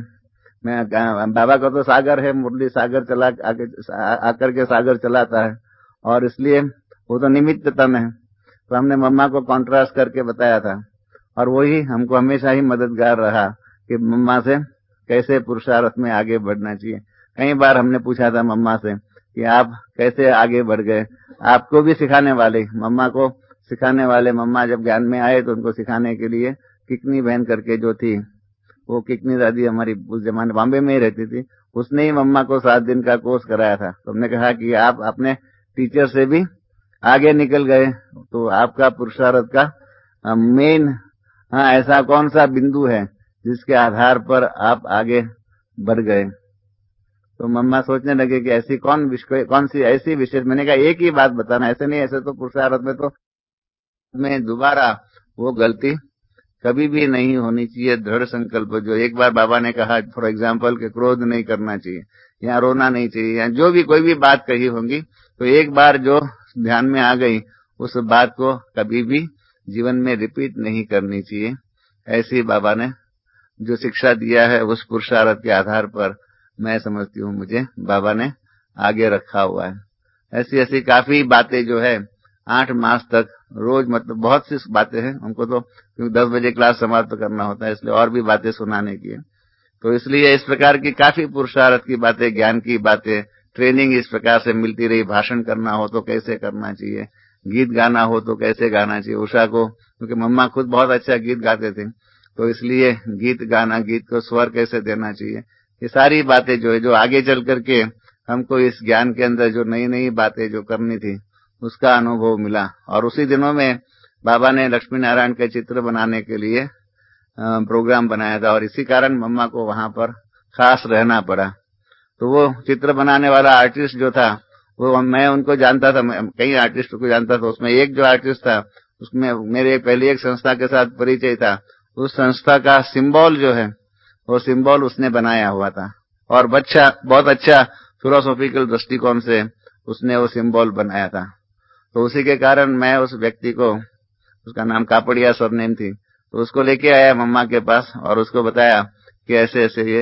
बाबा का तो सागर है, मुरली सागर चला आकर के सागर चलाता है, और इसलिए वो तो निमित्त तन है। तो हमने मम्मा को कॉन्ट्रास्ट करके बताया था, और वही हमको हमेशा ही मददगार रहा कि मम्मा से कैसे पुरुषार्थ में आगे बढ़ना चाहिए। कई बार हमने पूछा था मम्मा से कि आप कैसे आगे बढ़ गए, आपको भी सिखाने वाले, मम्मा को सिखाने वाले, मम्मा जब ज्ञान में आए तो उनको सिखाने के लिए किकनी बहन करके जो थी, वो किकनी दादी हमारी उस जमाने बॉम्बे में ही रहती थी, उसने ही मम्मा को 7 दिन का कोर्स कराया था। तो हमने कहा कि आप अपने टीचर से भी आगे निकल गए, तो आपका पुरुषार्थ का मेन ऐसा कौन सा बिंदु है जिसके आधार पर आप आगे बढ़ गए? तो मम्मा सोचने लगे कि ऐसी कौन सी ऐसी विशेष, मैंने कहा एक ही बात बताना, ऐसे नहीं, ऐसे तो पुरुषार्थ में तो में दोबारा वो गलती कभी भी नहीं होनी चाहिए। दृढ़ संकल्प, जो एक बार बाबा ने कहा फॉर एग्जाम्पल कि क्रोध नहीं करना चाहिए या रोना नहीं चाहिए, या जो भी कोई भी बात कही होंगी, तो एक बार जो ध्यान में आ गई उस बात को कभी भी जीवन में रिपीट नहीं करनी चाहिए। ऐसी बाबा ने जो शिक्षा दिया है, उस पुरुषार्थ के आधार पर मैं समझती हूँ मुझे बाबा ने आगे रखा हुआ है। ऐसी ऐसी काफी बातें जो है 8 मास तक रोज, मतलब बहुत सी बातें हैं, हमको तो 10 बजे क्लास समाप्त करना होता है, इसलिए और भी बातें सुनाने की है। तो इसलिए इस प्रकार की काफी पुरुषार्थ की बातें, ज्ञान की बातें, ट्रेनिंग इस प्रकार से मिलती रही। भाषण करना हो तो कैसे करना चाहिए, गीत गाना हो तो कैसे गाना चाहिए। उषा को, क्योंकि मम्मा खुद बहुत अच्छा गीत गाते थे, तो इसलिए गीत गाना, गीत को स्वर कैसे देना चाहिए, ये सारी बातें जो है, जो आगे चल करके हमको इस ज्ञान के अंदर जो नई नई बातें जो करनी थी, उसका अनुभव मिला। और उसी दिनों में बाबा ने लक्ष्मी नारायण के चित्र बनाने के लिए प्रोग्राम बनाया था, और इसी कारण मम्मा को वहां पर खास रहना पड़ा। तो वो चित्र बनाने वाला आर्टिस्ट जो था, वो मैं उनको जानता था, कई आर्टिस्ट को जानता था, उसमें एक जो आर्टिस्ट था, उसमें मेरे पहले एक संस्था के साथ परिचय था। उस संस्था का सिंबल जो है, वो सिंबल उसने बनाया हुआ था, और बहुत अच्छा फिलोसॉफिकल दृष्टिकोण से उसने वो सिंबल बनाया था। तो उसी के कारण मैं उस व्यक्ति को, उसका नाम कापड़िया सरनेम थी, तो उसको लेके आया मम्मा के पास और उसको बताया कि ऐसे ऐसे ये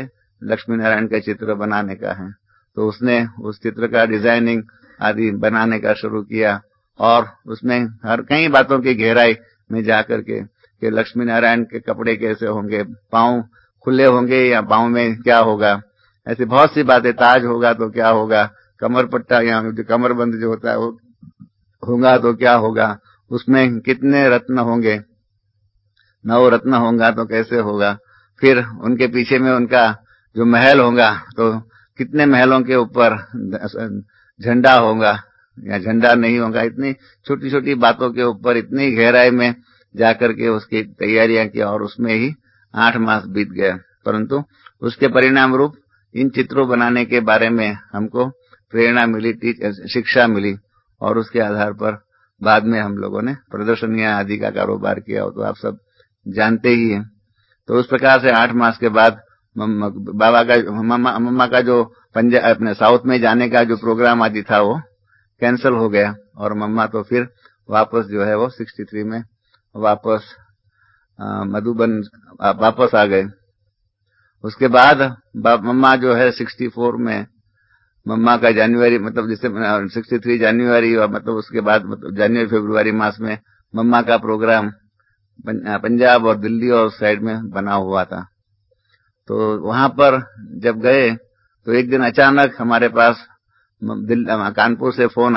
लक्ष्मी नारायण का चित्र बनाने का है। तो उसने उस चित्र का डिजाइनिंग आदि बनाने का शुरू किया और उसमें हर कई बातों की गहराई में जाकर के कि लक्ष्मी नारायण के कपड़े कैसे होंगे, पांव खुले होंगे या पांव में क्या होगा, ऐसी बहुत सी बातें। ताज होगा तो क्या होगा, कमर पट्टा या जो कमरबंद जो होता है वो होगा तो क्या होगा, उसमें कितने रत्न होंगे, 9 रत्न होगा तो कैसे होगा, फिर उनके पीछे में उनका जो महल होगा तो कितने महलों के ऊपर झंडा होगा या झंडा नहीं होगा। इतनी छोटी छोटी बातों के ऊपर इतनी गहराई में जाकर के उसकी तैयारियां की और उसमें ही 8 मास बीत गए। परंतु उसके परिणाम रूप इन चित्रों बनाने के बारे में हमको प्रेरणा मिली, शिक्षा मिली और उसके आधार पर बाद में हम लोगों ने प्रदर्शनियां आदि का कारोबार किया, तो आप सब जानते ही हैं। तो उस प्रकार से 8 मास के बाद बाबा का मम्मा का जो पंजाब अपने साउथ में जाने का जो प्रोग्राम आदि था वो कैंसिल हो गया और मम्मा तो फिर वापस जो है वो 63 में वापस मधुबन वापस आ गए। उसके बाद मम्मा जो है 64 में मम्मा का जनवरी मतलब जैसे 63 जनवरी और मतलब उसके बाद मतलब जनवरी फरवरी मास में मम्मा का प्रोग्राम पंजाब और दिल्ली और साइड में बना हुआ था। तो वहां पर जब गए तो एक दिन अचानक हमारे पास कानपुर से फोन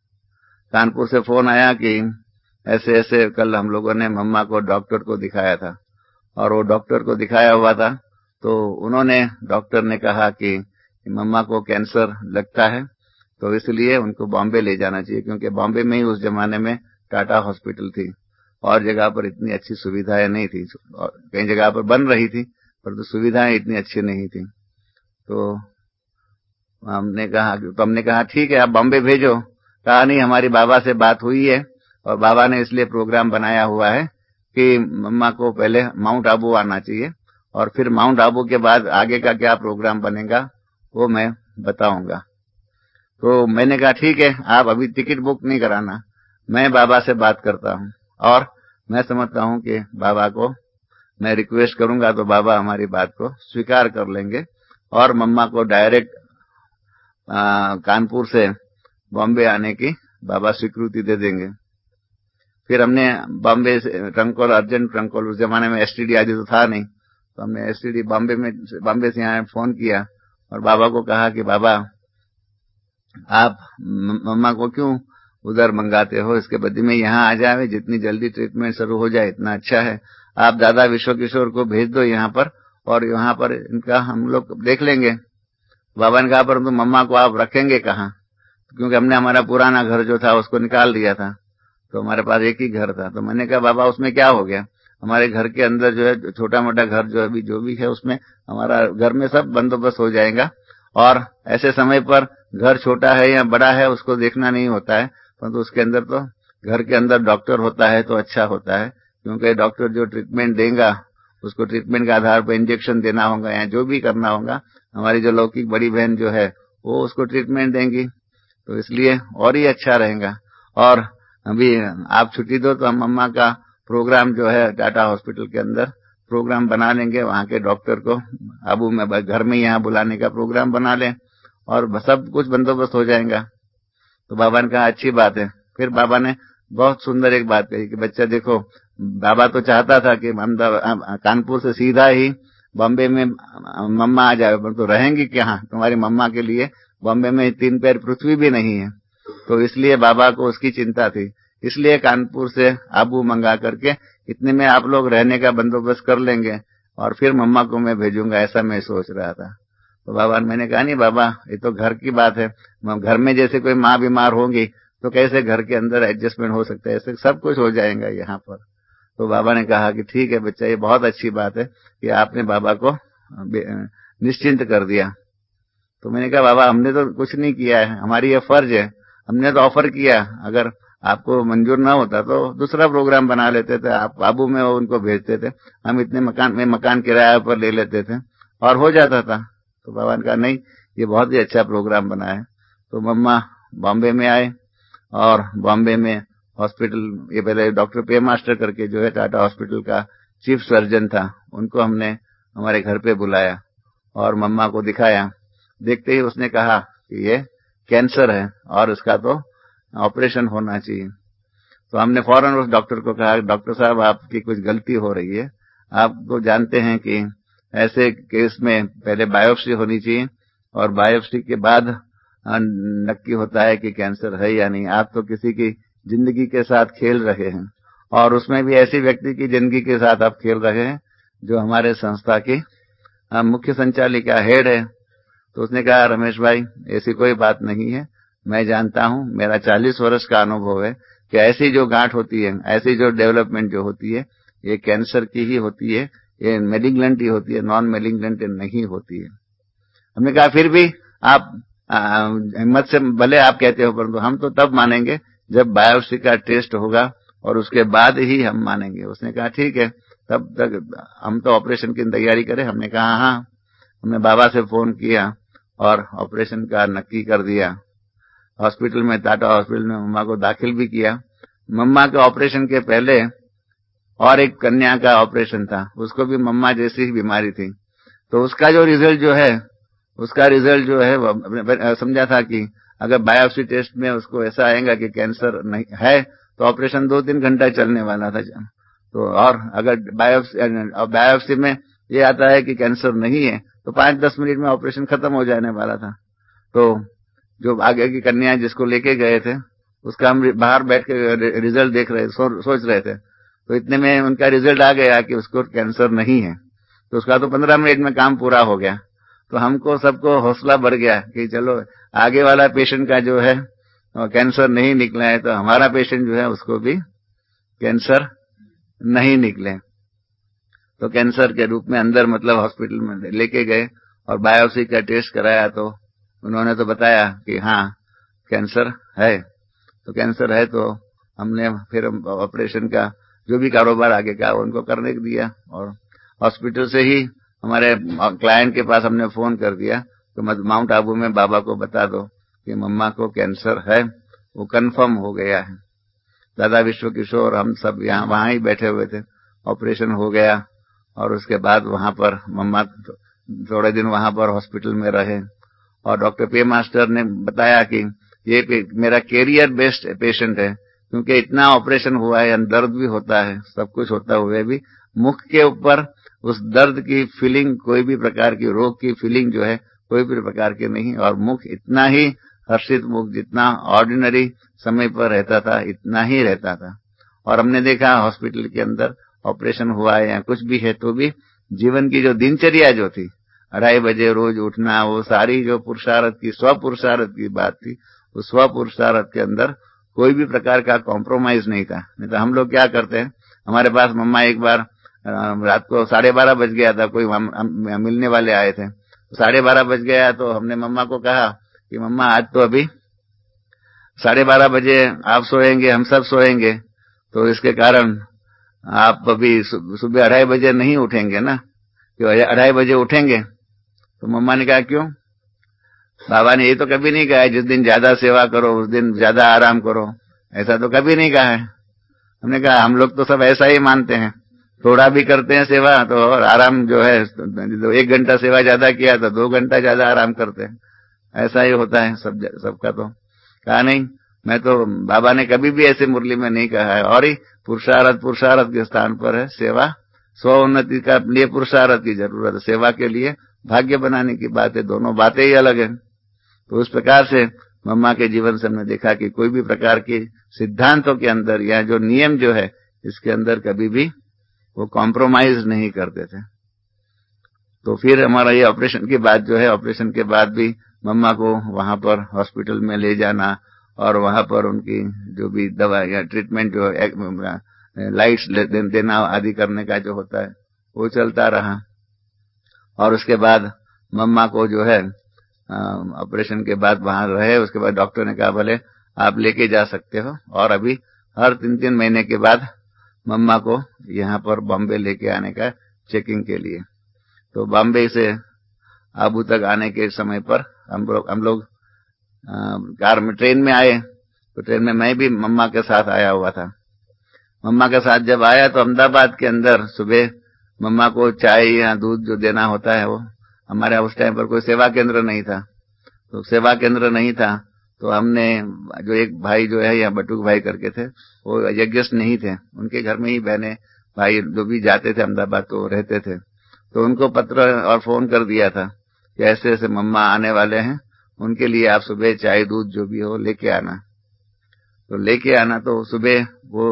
आया कि ऐसे ऐसे कल हम लोगों ने मम्मा को डॉक्टर को दिखाया था और वो डॉक्टर को दिखाया हुआ था। तो उन्होंने डॉक्टर ने कहा कि मम्मा को कैंसर लगता है तो इसलिए उनको बॉम्बे ले जाना चाहिए, क्योंकि बॉम्बे में ही उस जमाने में टाटा हॉस्पिटल थी और जगह पर इतनी अच्छी सुविधाएं नहीं थी, कई जगह पर बन रही थी परंतु सुविधाएं इतनी अच्छी नहीं थी। तो हमने कहा ठीक है आप बॉम्बे भेजो। कहा नहीं, हमारी बाबा से बात हुई है और बाबा ने इसलिए प्रोग्राम बनाया हुआ है कि मम्मा को पहले माउंट आबू आना चाहिए और फिर माउंट आबू के बाद आगे का क्या प्रोग्राम बनेगा वो मैं बताऊंगा। तो मैंने कहा ठीक है, आप अभी टिकट बुक नहीं कराना, मैं बाबा से बात करता हूं और मैं समझता हूं कि बाबा को मैं रिक्वेस्ट करूंगा तो बाबा हमारी बात को स्वीकार कर लेंगे और मम्मा को डायरेक्ट कानपुर से बॉम्बे आने की बाबा स्वीकृति दे देंगे। फिर हमने बॉम्बे से अर्जेंट ट्रंकोल, उस जमाने में एसटीडी आदि तो था नहीं, तो हमने एसटीडी बॉम्बे से यहाँ फोन किया और बाबा को कहा कि बाबा आप मम्मा को क्यों उधर मंगाते हो, इसके बदले में यहाँ आ जाए, जितनी जल्दी ट्रीटमेंट शुरू हो जाए इतना अच्छा है। आप दादा विश्व किशोर को भेज दो यहाँ पर और यहाँ पर इनका हम लोग देख लेंगे। बाबा ने कहा परंतु मम्मा को आप रखेंगे कहाँ, क्योंकि हमने हमारा पुराना घर जो था उसको निकाल दिया था तो हमारे पास एक ही घर था। तो मैंने कहा बाबा उसमें क्या हो गया, हमारे घर के अंदर जो है छोटा मोटा घर जो भी है उसमें हमारा घर में सब बंदोबस्त हो जाएगा और ऐसे समय पर घर छोटा है या बड़ा है उसको देखना नहीं होता है, परंतु उसके अंदर तो घर के अंदर डॉक्टर होता है तो अच्छा होता है, क्योंकि डॉक्टर जो ट्रीटमेंट देगा उसको ट्रीटमेंट के आधार पर इंजेक्शन देना होगा या जो भी करना होगा, हमारी जो लौकिक बड़ी बहन जो है वो उसको ट्रीटमेंट देंगी, तो इसलिए और ही अच्छा रहेगा। और अभी आप छुट्टी दो तो हम मम्मा का प्रोग्राम जो है टाटा हॉस्पिटल के अंदर प्रोग्राम बना लेंगे, वहां के डॉक्टर को आबू में घर में यहाँ बुलाने का प्रोग्राम बना लें और सब कुछ बंदोबस्त हो जाएगा। तो बाबा ने कहा अच्छी बात है। फिर बाबा ने बहुत सुंदर एक बात कही कि बच्चा देखो, बाबा तो चाहता था कि कानपुर से सीधा ही बॉम्बे में मम्मा आ जाए, पर तो रहेंगी कहाँ, तुम्हारी मम्मा के लिए बॉम्बे में 3 पैर पृथ्वी भी नहीं है। तो इसलिए बाबा को उसकी चिंता थी, इसलिए कानपुर से आबू मंगा करके इतने में आप लोग रहने का बंदोबस्त कर लेंगे और फिर मम्मा को मैं भेजूंगा, ऐसा मैं सोच रहा था। तो बाबा मैंने कहा नहीं बाबा, ये तो घर की बात है, घर में जैसे कोई माँ बीमार होगी तो कैसे घर के अंदर एडजस्टमेंट हो सकता है, ऐसे सब कुछ हो जाएगा यहाँ पर। तो बाबा ने कहा कि ठीक है बच्चा, ये बहुत अच्छी बात है कि आपने बाबा को निश्चिंत कर दिया। तो मैंने कहा बाबा हमने तो कुछ नहीं किया है, हमारी ये फर्ज है, हमने तो ऑफर किया, अगर आपको मंजूर ना होता तो दूसरा प्रोग्राम बना लेते थे, आप बाबू में उनको भेजते थे, हम इतने मकान किराए पर ले लेते थे और हो जाता था। तो बाबा ने कहा नहीं, ये बहुत ही अच्छा प्रोग्राम बना है। तो मम्मा बॉम्बे में आए और बॉम्बे में हॉस्पिटल, ये पहले डॉक्टर पे मास्टर करके जो है टाटा हॉस्पिटल का चीफ सर्जन था, उनको हमने हमारे घर पे बुलाया और मम्मा को दिखाया। देखते ही उसने कहा कि ये कैंसर है और इसका तो ऑपरेशन होना चाहिए। तो हमने फौरन उस डॉक्टर को कहा, डॉक्टर साहब आपकी कुछ गलती हो रही है। आप तो जानते हैं कि ऐसे केस में पहले बायोप्सी होनी चाहिए और बायोप्सी के बाद नक्की होता है कि कैंसर है या नहीं। आप तो किसी की जिंदगी के साथ खेल रहे हैं और उसमें भी ऐसी व्यक्ति की जिंदगी के साथ आप खेल रहे हैं जो हमारे संस्था की मुख्य संचालिका हेड है। तो उसने कहा, रमेश भाई ऐसी कोई बात नहीं है, मैं जानता हूं, मेरा 40 वर्ष का अनुभव है कि ऐसी जो गांठ होती है, ऐसी जो डेवलपमेंट जो होती है, ये कैंसर की ही होती है, ये मेलिग्नेंट ही होती है, नॉन मेलिग्नेंट नहीं होती है। हमने कहा फिर भी आप हिम्मत से भले आप कहते हो, परंतु हम तो तब मानेंगे जब बायोप्सी का टेस्ट होगा और उसके बाद ही हम मानेंगे। उसने कहा ठीक है, तब तक हम तो ऑपरेशन की तैयारी करें। हमने कहा हाँ। हमने बाबा से फोन किया और ऑपरेशन का नक्की कर दिया। हॉस्पिटल में, टाटा हॉस्पिटल में मम्मा को दाखिल भी किया। मम्मा के ऑपरेशन के पहले और एक कन्या का ऑपरेशन था, उसको भी मम्मा जैसी ही बीमारी थी। तो उसका जो रिजल्ट जो है समझा था कि अगर बायोप्सी टेस्ट में उसको ऐसा आएगा कि कैंसर नहीं है तो ऑपरेशन 2-3 घंटा चलने वाला था। तो और अगर बायोप्सी में ये आता है कि कैंसर नहीं है तो 5-10 मिनट में ऑपरेशन खत्म हो जाने वाला था। तो जो आगे की कन्या जिसको लेके गए थे उसका हम बाहर बैठ के रिजल्ट देख रहे सोच रहे थे। तो इतने में उनका रिजल्ट आ गया कि उसको कैंसर नहीं है। तो उसका तो 15 मिनट में काम पूरा हो गया। तो हमको सबको हौसला बढ़ गया कि चलो आगे वाला पेशेंट का जो है कैंसर नहीं निकला है तो हमारा पेशेंट जो है उसको भी कैंसर नहीं निकले। तो कैंसर के रूप में अंदर मतलब हॉस्पिटल में लेके गए और बायोप्सी का टेस्ट कराया तो उन्होंने तो बताया कि हाँ कैंसर है। तो कैंसर है तो हमने फिर ऑपरेशन का जो भी कारोबार आगे का उनको करने को दिया और हॉस्पिटल से ही हमारे क्लाइंट के पास हमने फोन कर दिया तो माउंट आबू में बाबा को बता दो कि मम्मा को कैंसर है, वो कंफर्म हो गया है। दादा विश्व किशोर हम सब वहां ही बैठे हुए थे। ऑपरेशन हो गया और उसके बाद वहां पर मम्मा थोड़े दिन वहां पर हॉस्पिटल में रहे और डॉक्टर पे मास्टर ने बताया कि ये मेरा कैरियर बेस्ड पेशेंट है, क्योंकि इतना ऑपरेशन हुआ है, दर्द भी होता है, सब कुछ होता हुए भी मुख के ऊपर उस दर्द की फीलिंग, कोई भी प्रकार की रोग की फीलिंग जो है कोई भी प्रकार की नहीं, और मुख इतना ही हर्षित मुख जितना ऑर्डिनरी समय पर रहता था इतना ही रहता था। और हमने देखा हॉस्पिटल के अंदर ऑपरेशन हुआ है या कुछ भी है तो भी जीवन की जो दिनचर्या जो थी 2:30 बजे रोज उठना, वो सारी जो पुरुषार्थ की स्वपुरुषार्थ की बात थी, उस स्वपुरुषार्थ के अंदर कोई भी प्रकार का कॉम्प्रोमाइज नहीं था। नहीं तो हम लोग क्या करते हैं, हमारे पास मम्मा एक बार रात को 12:30 बज गया था, कोई मिलने वाले आए थे, 12:30 बज गया तो हमने मम्मा को कहा कि मम्मा आज तो अभी 12:30 बजे आप सोएंगे, हम सब सोएंगे, तो इसके कारण आप अभी सुबह 2:30 बजे नहीं उठेंगे ना, क्यों 2:30 बजे उठेंगे? तो मम्मा ने कहा क्यों? बाबा ने ये तो कभी नहीं कहा है जिस दिन ज्यादा सेवा करो उस दिन ज्यादा आराम करो, ऐसा तो कभी नहीं कहा है। हमने कहा हम लोग तो सब ऐसा ही मानते हैं, थोड़ा भी करते हैं सेवा तो और आराम जो है, तो 1 घंटा सेवा ज्यादा किया तो 2 घंटा ज्यादा आराम करते हैं, ऐसा ही होता है सबका। तो कहा नहीं, मैं तो बाबा ने कभी भी ऐसे मुरली में नहीं कहा है, और ही पुरुषार्थ के स्थान पर है सेवा। स्व उन्नति का लिए पुरुषार्थ की जरूरत है, सेवा के लिए भाग्य बनाने की बात है, दोनों बातें ही अलग है। तो उस प्रकार से मम्मा के जीवन से हमने देखा कि कोई भी प्रकार के सिद्धांतों के अंदर या जो नियम जो है इसके अंदर कभी भी वो कॉम्प्रोमाइज नहीं करते थे। तो फिर हमारा ये ऑपरेशन के बाद जो है, ऑपरेशन के बाद भी मम्मा को वहां पर हॉस्पिटल में ले जाना और वहां पर उनकी जो भी दवा या ट्रीटमेंट जो लाइट्स देना आदि करने का जो होता है वो चलता रहा। और उसके बाद मम्मा को जो है ऑपरेशन के बाद वहां रहे, उसके बाद डॉक्टर ने कहा भले आप लेके जा सकते हो, और अभी हर 3-3 महीने के बाद मम्मा को यहाँ पर बॉम्बे लेके आने का चेकिंग के लिए। तो बॉम्बे से आबू तक आने के समय पर हम लोग कार में ट्रेन में आए, तो ट्रेन में मैं भी मम्मा के साथ आया हुआ था। मम्मा के साथ जब आया तो अहमदाबाद के अंदर सुबह मम्मा को चाय या दूध जो देना होता है वो हमारे उस टाइम पर कोई सेवा केंद्र नहीं था, तो सेवा केंद्र नहीं था तो हमने जो एक भाई जो है यहाँ बटुक भाई करके थे, वो यज्ञस्थ नहीं थे, उनके घर में ही बहने भाई जो भी जाते थे अहमदाबाद तो रहते थे, तो उनको पत्र और फोन कर दिया था कि ऐसे ऐसे मम्मा आने वाले हैं, उनके लिए आप सुबह चाय दूध जो भी हो लेके आना। तो लेके आना, तो सुबह वो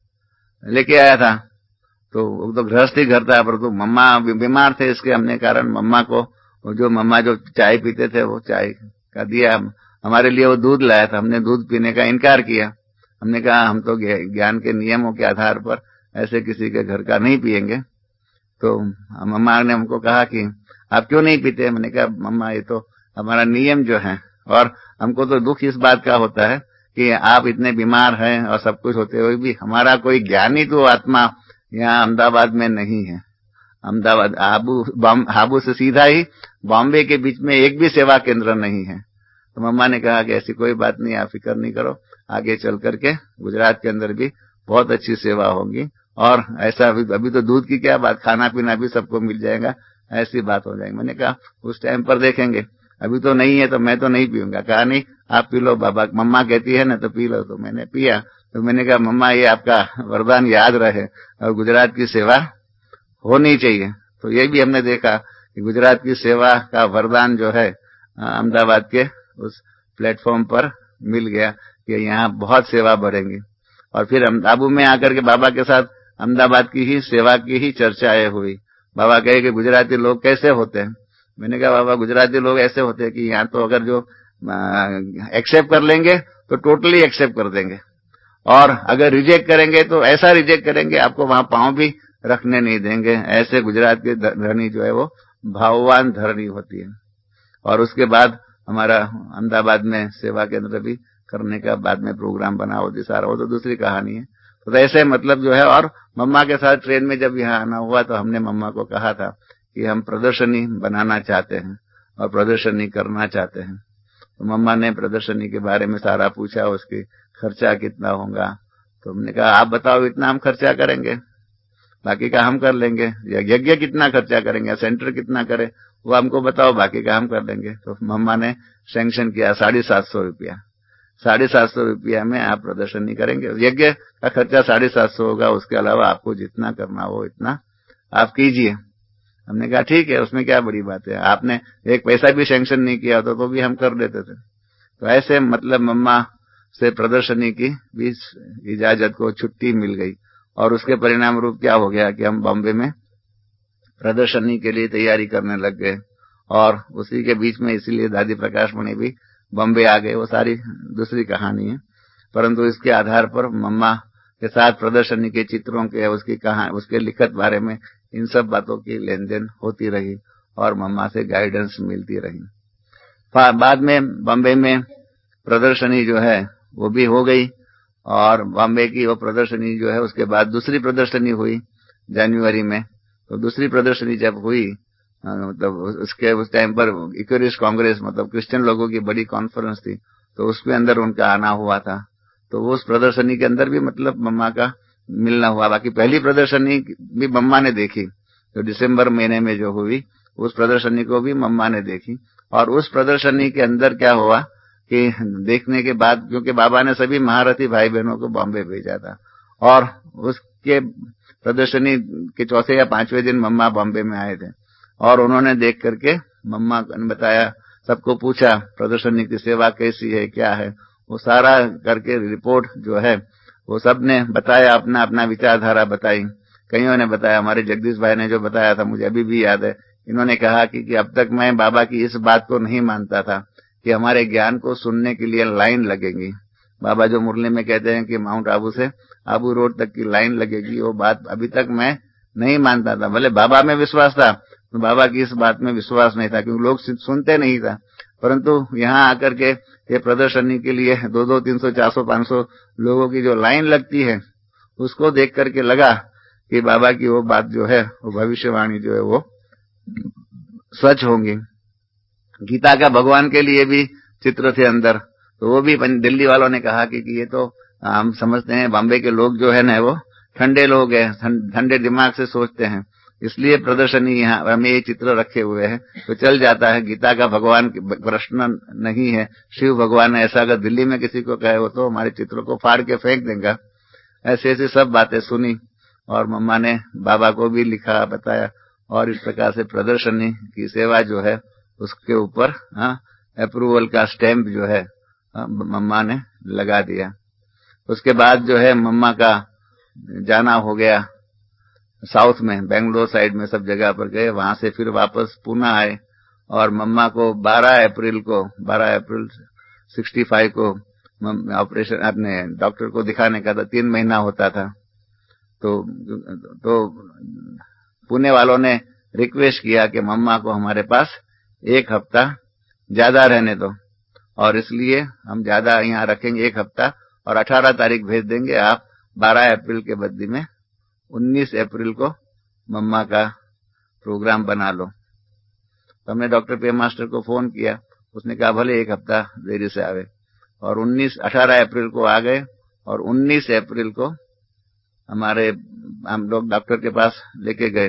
लेके आया था, तो वो तो गृहस्थी घर था, पर तो मम्मा बीमार थे, इसके हमने कारण मम्मा को मम्मा जो चाय पीते थे वो चाय का दिया। हमारे लिए वो दूध लाया था, हमने दूध पीने का इनकार किया। हमने कहा हम तो ज्ञान के नियमों के आधार पर ऐसे किसी के घर का नहीं पिएंगे। तो मम्मा ने हमको कहा कि आप क्यों नहीं पीते? मैंने कहा मम्मा ये तो हमारा नियम जो है, और हमको तो दुख इस बात का होता है कि आप इतने बीमार हैं और सब कुछ होते हुए भी हमारा कोई ज्ञानी तो आत्मा यहाँ अहमदाबाद में नहीं है। अहमदाबाद हाबू से सीधा ही बॉम्बे के बीच में एक भी सेवा केंद्र नहीं है। तो मम्मा ने कहा कि ऐसी कोई बात नहीं, आप फिक्र नहीं करो, आगे चल करके गुजरात के अंदर भी बहुत अच्छी सेवा होगी, और ऐसा अभी तो दूध की क्या बात, खाना पीना भी सबको मिल जाएगा, ऐसी बात हो जाएगी। मैंने कहा उस टाइम पर देखेंगे, अभी तो नहीं है तो मैं तो नहीं पीऊंगा। कहा नहीं आप पी लो, बाबा मम्मा कहती है ना तो पी लो। तो मैंने पिया। तो मैंने कहा मम्मा ये आपका वरदान याद रहे और गुजरात की सेवा होनी चाहिए। तो ये भी हमने देखा कि गुजरात की सेवा का वरदान जो है अहमदाबाद के उस प्लेटफॉर्म पर मिल गया कि यहाँ बहुत सेवा बढ़ेंगी। और फिर आबू में आकर के बाबा के साथ अहमदाबाद की ही सेवा की ही चर्चाएं हुई। बाबा कहे कि गुजराती लोग कैसे होते हैं? मैंने कहा बाबा गुजराती लोग ऐसे होते हैं कि यहाँ तो अगर जो एक्सेप्ट कर लेंगे तो टोटली एक्सेप्ट कर देंगे, और अगर रिजेक्ट करेंगे तो ऐसा रिजेक्ट करेंगे आपको वहां पांव भी रखने नहीं देंगे। ऐसे गुजरात की धरनी जो है वो भाववान धरनी होती है। और उसके बाद हमारा अहमदाबाद में सेवा केंद्र भी करने का बाद में प्रोग्राम बना, वो सारा वो तो दूसरी कहानी है। तो ऐसे मतलब जो है, और मम्मा के साथ ट्रेन में जब यहाँ आना हुआ तो हमने मम्मा को कहा था कि हम प्रदर्शनी बनाना चाहते हैं और प्रदर्शनी करना चाहते हैं। तो मम्मा ने प्रदर्शनी के बारे में सारा पूछा, उसकी खर्चा कितना होगा। तो हमने कहा आप बताओ, इतना हम खर्चा करेंगे, बाकी का हम कर लेंगे। यज्ञ कितना खर्चा करेंगे, सेंटर कितना करे वो हमको बताओ, बाकी का हम कर लेंगे। तो मम्मा ने सैंक्शन किया 750 रुपया। 750 रुपया में आप प्रदर्शनी करेंगे, यज्ञ का खर्चा 750 होगा, उसके अलावा आपको जितना करना हो इतना आप कीजिए। हमने कहा ठीक है, उसमें क्या बड़ी बात है, आपने एक पैसा भी सैंक्शन नहीं किया होता तो भी हम कर देते थे। तो ऐसे मतलब मम्मा से प्रदर्शनी की भी इजाजत को छुट्टी मिल गई, और उसके परिणाम रूप क्या हो गया कि हम बॉम्बे में प्रदर्शनी के लिए तैयारी करने लग गए। और उसी के बीच में इसीलिए दादी प्रकाश मणि भी बॉम्बे आ गए, वो सारी दूसरी कहानी है। परंतु इसके आधार पर मम्मा के साथ प्रदर्शनी के चित्रों के उसके लिखत बारे में इन सब बातों की लेन देन होती रही और मम्मा से गाइडेंस मिलती रही। बाद में बॉम्बे में प्रदर्शनी जो है वो भी हो गई, और बॉम्बे की वो प्रदर्शनी जो है उसके बाद दूसरी प्रदर्शनी हुई जनवरी में। तो दूसरी प्रदर्शनी जब हुई मतलब उसके उस टाइम पर इक्यूरिस्ट कांग्रेस मतलब क्रिश्चियन लोगों की बड़ी कॉन्फ्रेंस थी, तो उसके अंदर उनका आना हुआ था। तो उस प्रदर्शनी के अंदर भी मतलब मम्मा का मिलना हुआ। बाकी पहली प्रदर्शनी भी मम्मा ने देखी, तो दिसंबर महीने में जो हुई उस प्रदर्शनी को भी मम्मा ने देखी। और उस प्रदर्शनी के अंदर क्या हुआ कि देखने के बाद, क्योंकि बाबा ने सभी महारथी भाई बहनों को बॉम्बे भेजा था, और उसके प्रदर्शनी के चौथे या पांचवें दिन मम्मा बॉम्बे में आए थे, और उन्होंने देख करके मम्मा ने बताया, सबको पूछा प्रदर्शनी की सेवा कैसी है क्या है, वो सारा करके रिपोर्ट जो है वो सबने बताया, अपना अपना विचारधारा बताई। कईयों ने बताया, हमारे जगदीश भाई ने जो बताया था मुझे अभी भी याद है, इन्होंने कहा कि अब तक मैं बाबा की इस बात को नहीं मानता था कि हमारे ज्ञान को सुनने के लिए लाइन लगेगी। बाबा जो मुरली में कहते हैं कि माउंट आबू से आबू रोड तक की लाइन लगेगी, वो बात अभी तक मैं नहीं मानता था। भले बाबा में विश्वास था, तो बाबा की इस बात में विश्वास नहीं था, क्योंकि लोग सुनते नहीं था। परंतु यहाँ आकर के ये प्रदर्शनी के लिए 200, 300, 400, 500 लोगों की जो लाइन लगती है, उसको देख करके लगा कि बाबा की वो बात जो है, वो भविष्यवाणी जो है वो सच होंगी। गीता का भगवान के लिए भी चित्र थे अंदर, तो वो भी दिल्ली वालों ने कहा कि ये तो हम समझते हैं बॉम्बे के लोग जो है ना वो ठंडे लोग हैं, ठंडे दिमाग से सोचते हैं, इसलिए प्रदर्शनी यहाँ हमें ये चित्र रखे हुए हैं तो चल जाता है। गीता का भगवान प्रश्न नहीं है, शिव भगवान ऐसा अगर दिल्ली में किसी को कहे हो तो हमारे चित्रों को फाड़ के फेंक देगा। ऐसे ऐसी सब बातें सुनी और मम्मा ने बाबा को भी लिखा, बताया, और इस प्रकार से प्रदर्शनी की सेवा जो है उसके ऊपर अप्रूवल का स्टैंप जो है मम्मा ने लगा दिया। उसके बाद जो है मम्मा का जाना हो गया साउथ में, बेंगलोर साइड में सब जगह पर गए, वहां से फिर वापस पुणे आए और मम्मा को 12 अप्रैल 65 को ऑपरेशन अपने डॉक्टर को दिखाने का था। 3 महीना होता था तो पुणे वालों ने रिक्वेस्ट किया कि मम्मा को हमारे पास 1 हफ्ता ज्यादा रहने दो और इसलिए हम ज्यादा यहाँ रखेंगे 1 हफ्ता और 18 तारीख भेज देंगे, आप 12 अप्रैल के बदले में 19 अप्रैल को मम्मा का प्रोग्राम बना लो। तो हमने डॉक्टर पे मास्टर को फोन किया, उसने कहा भले 1 हफ्ता देरी से आवे और 18 अप्रैल को आ गए और 19 अप्रैल को हम लोग डॉक्टर के पास लेके गए।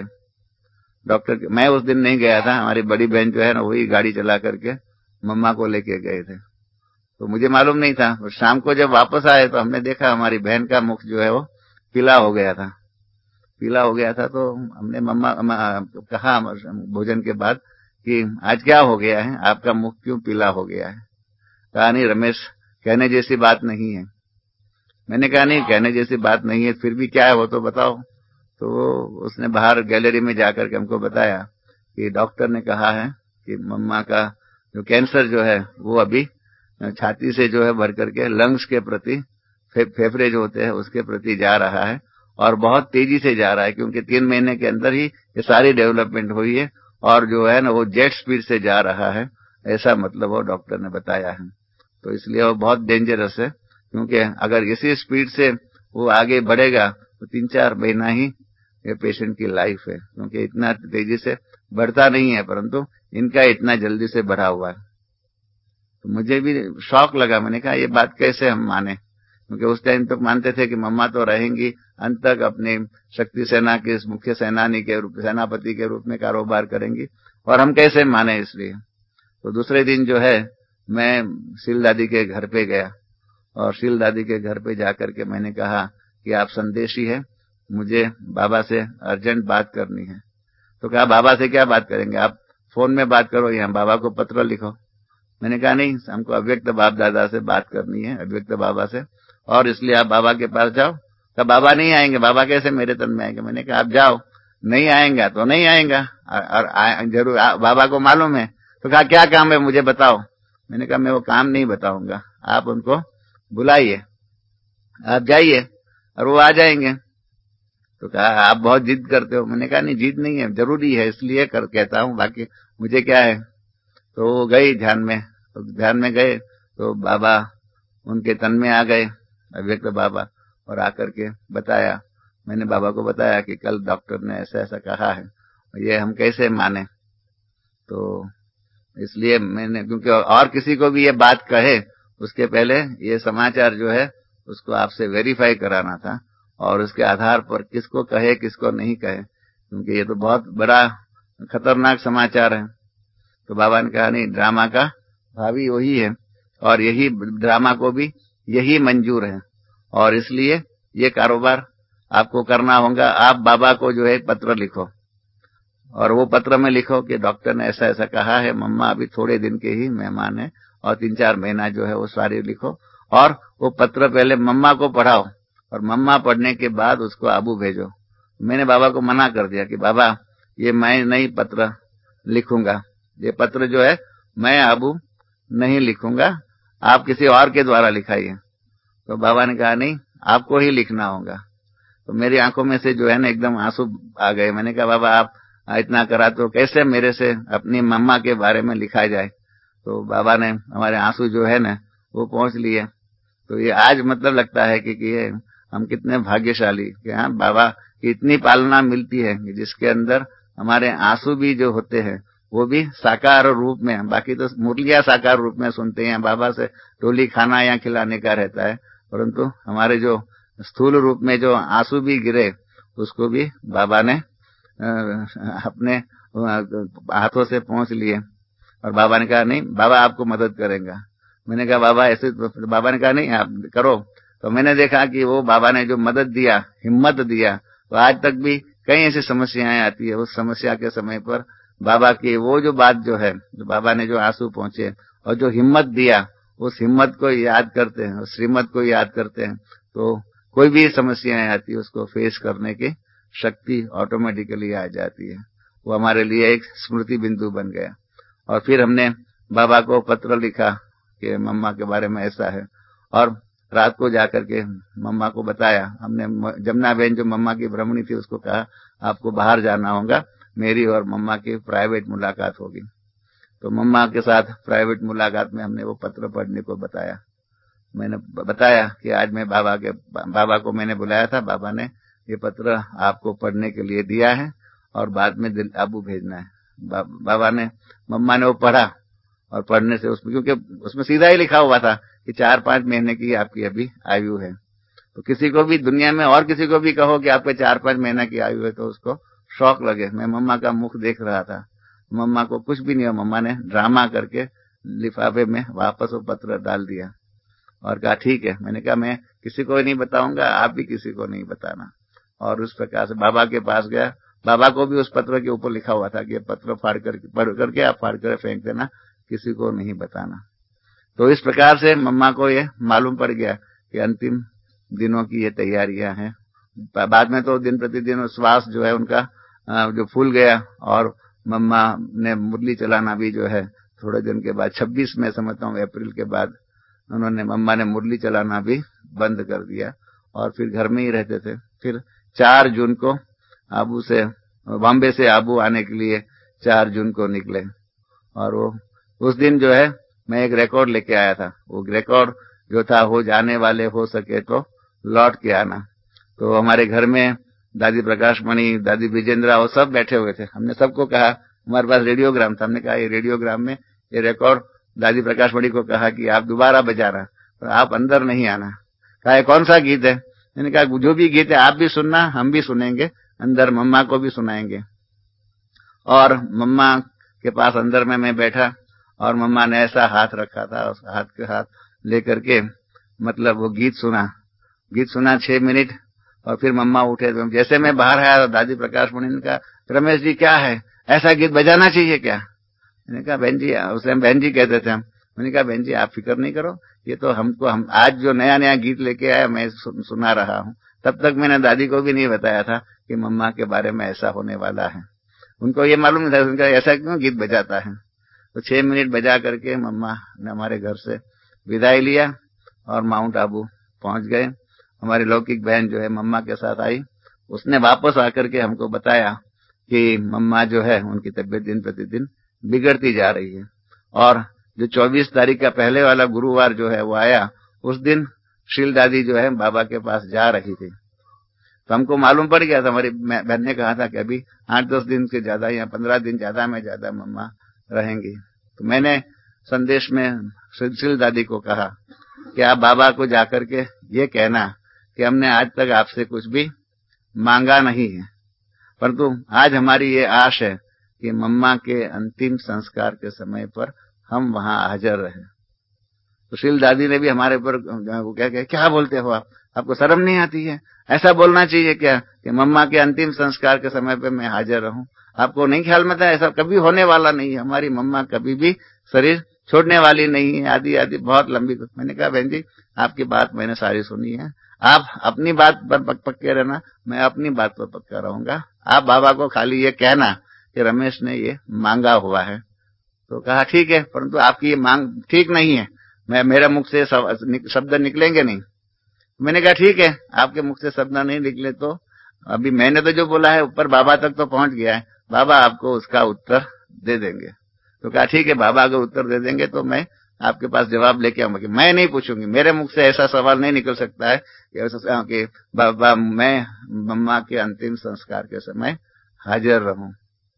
मैं उस दिन नहीं गया था, हमारी बड़ी बहन जो है ना वही गाड़ी चला करके मम्मा को लेके गए थे, तो मुझे मालूम नहीं था। और शाम को जब वापस आए तो हमने देखा हमारी बहन का मुख जो है वो पीला हो गया था। तो हमने मम्मा कहा भोजन के बाद कि आज क्या हो गया है, आपका मुख क्यों पीला हो गया है? कहा नहीं रमेश, कहने जैसी बात नहीं है। मैंने कहा नहीं कहने जैसी बात नहीं है, फिर भी क्या है वो तो बताओ। तो उसने बाहर गैलरी में जाकर के हमको बताया कि डॉक्टर ने कहा है कि मम्मा का जो कैंसर जो है वो अभी छाती से जो है भर करके लंग्स के प्रति, फेफड़े जो होते हैं उसके प्रति जा रहा है और बहुत तेजी से जा रहा है, क्योंकि 3 महीने के अंदर ही ये सारी डेवलपमेंट हुई है और जो है ना वो जेट स्पीड से जा रहा है, ऐसा मतलब वो डॉक्टर ने बताया है। तो इसलिए वो बहुत डेंजरस है, क्योंकि अगर इसी स्पीड से वो आगे बढ़ेगा तो 3-4 महीना ही ये पेशेंट की लाइफ है, क्योंकि इतना तेजी से बढ़ता नहीं है परंतु इनका इतना जल्दी से बढ़ा हुआ है। तो मुझे भी शौक लगा, मैंने कहा ये बात कैसे हम माने, क्योंकि उस टाइम तक मानते थे कि मम्मा तो रहेंगी अंत तक, अपने शक्ति सेना के मुख्य सेनापति के रूप में कारोबार करेंगी, और हम कैसे माने। इसलिए तो दूसरे दिन जो है मैं शील दादी के घर पे गया और शील दादी के घर पे जाकर के मैंने कहा कि आप संदेशी है, मुझे बाबा से अर्जेंट बात करनी है। तो कहा बाबा से क्या बात करेंगे, आप फोन में बात करो या बाबा को पत्र लिखो। मैंने कहा नहीं, हमको अव्यक्त बाप दादा से बात करनी है, अव्यक्त बाबा से, और इसलिए आप बाबा के पास जाओ। कहा बाबा नहीं आएंगे, बाबा कैसे मेरे तन में आएंगे? मैंने कहा आप जाओ, नहीं आएंगा तो नहीं आएंगा, और जरूर बाबा को मालूम है। तो कहा क्या काम है मुझे बताओ। मैंने कहा मैं वो काम नहीं बताऊंगा, आप उनको बुलाइए, आप जाइए और वो आ जाएंगे। तो कहा आप बहुत जिद करते हो। मैंने कहा नहीं जिद नहीं है, जरूरी है इसलिए कहता हूँ, बाकी मुझे क्या है। तो वो गई ध्यान में, तो ध्यान में गए तो बाबा उनके तन में आ गए, अव्यक्त बाबा, और आकर के बताया। मैंने बाबा को बताया कि कल डॉक्टर ने ऐसा ऐसा कहा है, ये हम कैसे माने। तो इसलिए मैंने, क्योंकि और किसी को भी ये बात कहे उसके पहले ये समाचार जो है उसको आपसे वेरीफाई कराना था, और उसके आधार पर किसको कहे किसको नहीं कहे, क्योंकि ये तो बहुत बड़ा खतरनाक समाचार है। तो बाबा ने कहा नहीं, ड्रामा का भावी वही है और यही ड्रामा को भी यही मंजूर है, और इसलिए ये कारोबार आपको करना होगा। आप बाबा को जो है पत्र लिखो और वो पत्र में लिखो कि डॉक्टर ने ऐसा ऐसा कहा है, मम्मा अभी थोड़े दिन के ही मेहमान है और 3-4 महीना जो है वो सारी लिखो, और वो पत्र पहले मम्मा को पढ़ाओ और मम्मा पढ़ने के बाद उसको आबू भेजो। मैंने बाबा को मना कर दिया कि बाबा ये मैं नहीं पत्र लिखूंगा, ये पत्र जो है मैं आबू नहीं लिखूंगा, आप किसी और के द्वारा लिखाइए। तो बाबा ने कहा नहीं, आपको ही लिखना होगा। तो मेरी आंखों में से जो है ना एकदम आंसू आ गए। मैंने कहा बाबा आप इतना करा तो कैसे मेरे से अपनी मम्मा के बारे में लिखा जाए। तो बाबा ने हमारे आंसू जो है ना वो पहुंच लिए। तो ये आज मतलब लगता है कि ये हम कितने भाग्यशाली कि हाँ बाबा की इतनी पालना मिलती है कि जिसके अंदर हमारे आंसू भी जो होते हैं वो भी साकार रूप में, बाकी तो मुरलिया साकार रूप में सुनते हैं, बाबा से टोली खाना या खिलाने का रहता है, परंतु हमारे जो स्थूल रूप में जो आंसू भी गिरे उसको भी बाबा ने अपने हाथों से पहुंच लिए। और बाबा ने कहा नहीं, बाबा आपको मदद करेगा। मैंने कहा बाबा ऐसे, बाबा ने कहा नहीं आप करो। तो मैंने देखा कि वो बाबा ने जो मदद दिया, हिम्मत दिया, तो आज तक भी कई ऐसी समस्याएं आती है, उस समस्या के समय पर बाबा की वो जो बात जो है, जो बाबा ने जो आंसू पहुंचे और जो हिम्मत दिया, उस हिम्मत को याद करते हैं, उस श्रीमत को याद करते हैं, तो कोई भी समस्याएं आती है उसको फेस करने की शक्ति ऑटोमेटिकली आ जाती है। वो हमारे लिए एक स्मृति बिंदु बन गया। और फिर हमने बाबा को पत्र लिखा कि मम्मा के बारे में ऐसा है, और रात को जाकर के मम्मा को बताया। हमने जमुना बहन जो मम्मा की ब्रह्मणी थी उसको कहा आपको बाहर जाना होगा, मेरी और मम्मा की प्राइवेट मुलाकात होगी। तो मम्मा के साथ प्राइवेट मुलाकात में हमने वो पत्र पढ़ने को बताया। मैंने बताया कि आज मैं बाबा को मैंने बुलाया था, बाबा ने ये पत्र आपको पढ़ने के लिए दिया है और बाद में आबू भेजना है। बाबा ने, मम्मा ने वो पढ़ा, और पढ़ने से उसमें, क्योंकि उसमें सीधा ही लिखा हुआ था कि 4-5 महीने की आपकी अभी आयु है। तो किसी को भी दुनिया में और किसी को भी कहो कि आपके 4-5 महीने की आयु है तो उसको शौक लगे। मैं मम्मा का मुख देख रहा था, मम्मा को कुछ भी नहीं हुआ। मम्मा ने ड्रामा करके लिफाफे में वापस वो पत्र डाल दिया और कहा ठीक है। मैंने कहा मैं किसी को नहीं बताऊंगा, आप भी किसी को नहीं बताना। और उस प्रकार से बाबा के पास गया। बाबा को भी उस पत्र के ऊपर लिखा हुआ था कि ये पत्र पढ़ करके आप फाड़ कर फेंक देना, किसी को नहीं बताना। तो इस प्रकार से मम्मा को ये मालूम पड़ गया कि अंतिम दिनों की ये तैयारियां हैं। बाद में तो दिन प्रतिदिन श्वास जो है उनका जो फूल गया, और मम्मा ने मुरली चलाना भी जो है थोड़े दिन के बाद, 26 में समझता हूँ अप्रैल के बाद, मम्मा ने मुरली चलाना भी बंद कर दिया और फिर घर में ही रहते थे। फिर 4 जून को आबू से, बॉम्बे से आबू आने के लिए 4 जून को निकले। और वो उस दिन जो है मैं एक रिकॉर्ड लेके आया था। वो रिकॉर्ड जो था, हो जाने वाले हो सके तो लौट के आना। तो हमारे घर में दादी प्रकाश मणि, दादी विजेंद्रा, वो सब बैठे हुए थे। हमने सबको कहा, हमारे पास रेडियोग्राम था, हमने कहा ये रेडियोग्राम में ये रिकॉर्ड, दादी प्रकाश मणि को कहा कि आप दोबारा बजाना, तो आप अंदर नहीं आना। कहा कौन सा गीत है? मैंने कहा जो भी गीत है आप भी सुनना, हम भी सुनेंगे, अंदर मम्मा को भी सुनाएंगे। और मम्मा के पास अंदर में मैं बैठा और मम्मा ने ऐसा हाथ रखा था, उस हाथ के हाथ लेकर के मतलब वो गीत सुना 6 मिनट। और फिर मम्मा उठे। तो जैसे मैं बाहर आया तो दादी प्रकाश मणि ने कहा रमेश जी क्या है, ऐसा गीत बजाना चाहिए क्या? मैंने कहा बहन जी, उस टाइम बहन जी कहते थे हम। मैंने कहा बहन जी आप फिक्र नहीं करो, ये तो हम आज जो नया नया गीत लेके आया मैं सुना रहा हूँ। तब तक मैंने दादी को भी नहीं बताया था कि मम्मा के बारे में ऐसा होने वाला है। उनको ये मालूम नहीं था, उनका ऐसा क्यों गीत बजाता है। तो 6 मिनट बजा करके मम्मा ने हमारे घर से विदाई लिया और माउंट आबू पहुंच गए। हमारी लौकिक बहन जो है मम्मा के साथ आई, उसने वापस आकर के हमको बताया कि मम्मा जो है उनकी तबीयत दिन प्रतिदिन बिगड़ती जा रही है। और जो 24 तारीख का पहले वाला गुरुवार जो है वो आया, उस दिन शील दादी जो है बाबा के पास जा रही थी। तो हमको मालूम पड़ गया था, हमारी बहन ने कहा था कि अभी 8-10 दिन से ज्यादा या 15 दिन ज्यादा में ज्यादा मम्मा रहेंगी। तो मैंने संदेश में शील दादी को कहा कि आप बाबा को जाकर के ये कहना कि हमने आज तक आपसे कुछ भी मांगा नहीं है, परंतु आज हमारी ये आश है कि मम्मा के अंतिम संस्कार के समय पर हम वहां हाजिर रहे। तो शील दादी ने भी हमारे ऊपर क्या बोलते हो आप, आपको शर्म नहीं आती है? ऐसा बोलना चाहिए क्या कि मम्मा के अंतिम संस्कार के समय पे मैं हाजिर रहूं? आपको नहीं ख्याल में था ऐसा कभी होने वाला नहीं है, हमारी मम्मा कभी भी शरीर छोड़ने वाली नहीं है, आदि आदि बहुत लंबी। मैंने कहा बहन जी आपकी बात मैंने सारी सुनी है, आप अपनी बात पर पक्के रहना, मैं अपनी बात पर पक्का रहूंगा। आप बाबा को खाली ये कहना कि रमेश ने ये मांगा हुआ है। तो कहा ठीक है, परंतु आपकी ये मांग ठीक नहीं है, मेरे मुख से शब्द निकलेंगे नहीं। मैंने कहा ठीक है, आपके मुख से शब्द नहीं निकले तो अभी मैंने तो जो बोला है ऊपर बाबा तक तो पहुंच गया है, बाबा आपको उसका उत्तर दे देंगे। तो कहा ठीक है, बाबा अगर उत्तर दे देंगे तो मैं आपके पास जवाब लेके आऊंगा कि मैं नहीं पूछूंगी, मेरे मुख से ऐसा सवाल नहीं निकल सकता है कि बाबा मैं मम्मा के अंतिम संस्कार के समय हाजिर रहूं।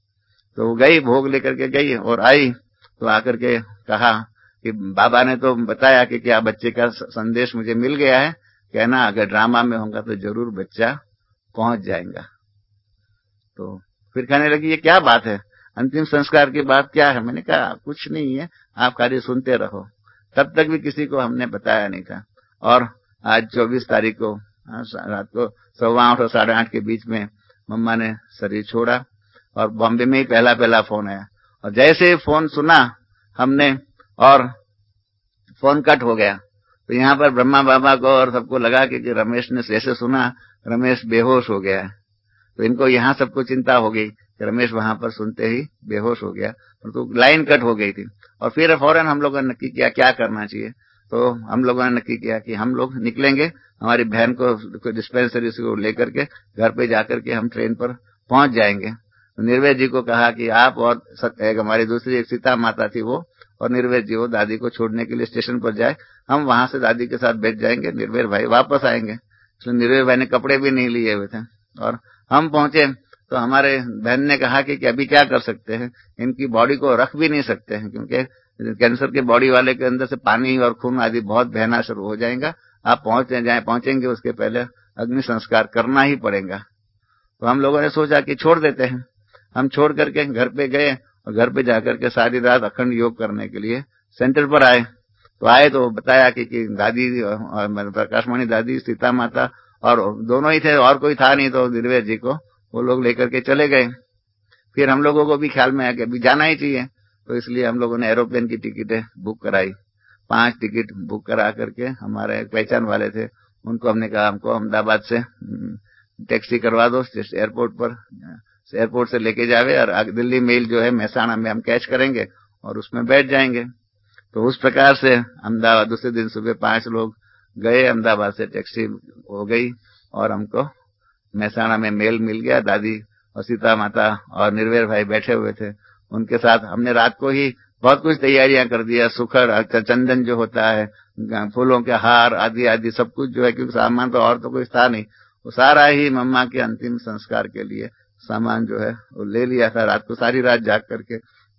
तो गई, भोग लेकर के गई और आई तो आकर के कहा कि बाबा ने तो बताया कि क्या बच्चे का संदेश मुझे मिल गया है, कहना अगर ड्रामा में होगा तो जरूर बच्चा पहुंच जाएगा। तो फिर कहने लगी ये क्या बात है, अंतिम संस्कार की बात क्या है। मैंने कहा कुछ नहीं है, आप खाली सुनते रहो। तब तक भी किसी को हमने बताया नहीं था। और आज 24 तारीख को रात को 8:15 और 8:30 के बीच में मम्मा ने शरीर छोड़ा और बॉम्बे में ही पहला फोन आया। और जैसे ही फोन सुना हमने और फोन कट हो गया, तो यहाँ पर ब्रह्मा बाबा को और सबको लगा कि रमेश ने जैसे सुना रमेश बेहोश हो गया है। तो इनको यहाँ सबको चिंता हो गई कि रमेश वहां पर सुनते ही बेहोश हो गया, तो लाइन कट हो गई थी। और फिर फौरन हम लोगों ने नक्की किया क्या करना चाहिए। तो हम लोगों ने नक्की किया कि हम लोग निकलेंगे, हमारी बहन को डिस्पेंसरी से लेकर के घर पे जाकर के हम ट्रेन पर पहुंच जाएंगे। तो निर्वेद जी को कहा कि आप और हमारी दूसरी एक सीता माता थी वो और निर्वेद जी वो दादी को छोड़ने के लिए स्टेशन पर जाए, हम वहां से दादी के साथ बैठ जाएंगे, निर्वेद भाई वापस आएंगे। इसलिए निर्वेद भाई ने कपड़े भी नहीं लिए हुए थे। और हम पहुंचे तो हमारे बहन ने कहा कि अभी क्या कर सकते हैं, इनकी बॉडी को रख भी नहीं सकते हैं क्योंकि कैंसर के बॉडी वाले के अंदर से पानी और खून आदि बहुत बहना शुरू हो जाएगा। आप पहुंचेंगे उसके पहले अग्नि संस्कार करना ही पड़ेगा। तो हम लोगों ने सोचा कि छोड़ देते हैं। हम छोड़ करके घर पे गए और घर पे जाकर के सारी रात अखंड योग करने के लिए सेंटर पर आए। तो आए तो बताया कि दादी प्रकाशमणि दादी, सीता माता और दोनों ही थे, और कोई था नहीं। तो निर्वेद जी को वो लोग लेकर के चले गए। फिर हम लोगों को भी ख्याल में आया कि अभी जाना ही चाहिए, तो इसलिए हम लोगों ने एरोप्लेन की टिकटें बुक कराई। 5 टिकट बुक करा करके हमारे एक पहचान वाले थे, उनको हमने कहा हमको अहमदाबाद से टैक्सी करवा दो एयरपोर्ट से लेके जावे और दिल्ली मेल जो है मेहसाणा में हम कैच करेंगे और उसमें बैठ जाएंगे। तो उस प्रकार से अहमदाबाद दूसरे दिन सुबह 5 लोग गए, अहमदाबाद से टैक्सी हो गई और हमको मेहसाणा में मेल मिल गया। दादी और सीता माता और निर्वेद भाई बैठे हुए थे, उनके साथ हमने रात को ही बहुत कुछ तैयारियां कर दिया। सुखड़, चंदन जो होता है, फूलों के हार आदि आदि सब कुछ जो है, क्योंकि सामान तो और तो कुछ था नहीं, वो सारा ही मम्मा के अंतिम संस्कार के लिए सामान जो है वो ले लिया था। रात को सारी रात जाग करके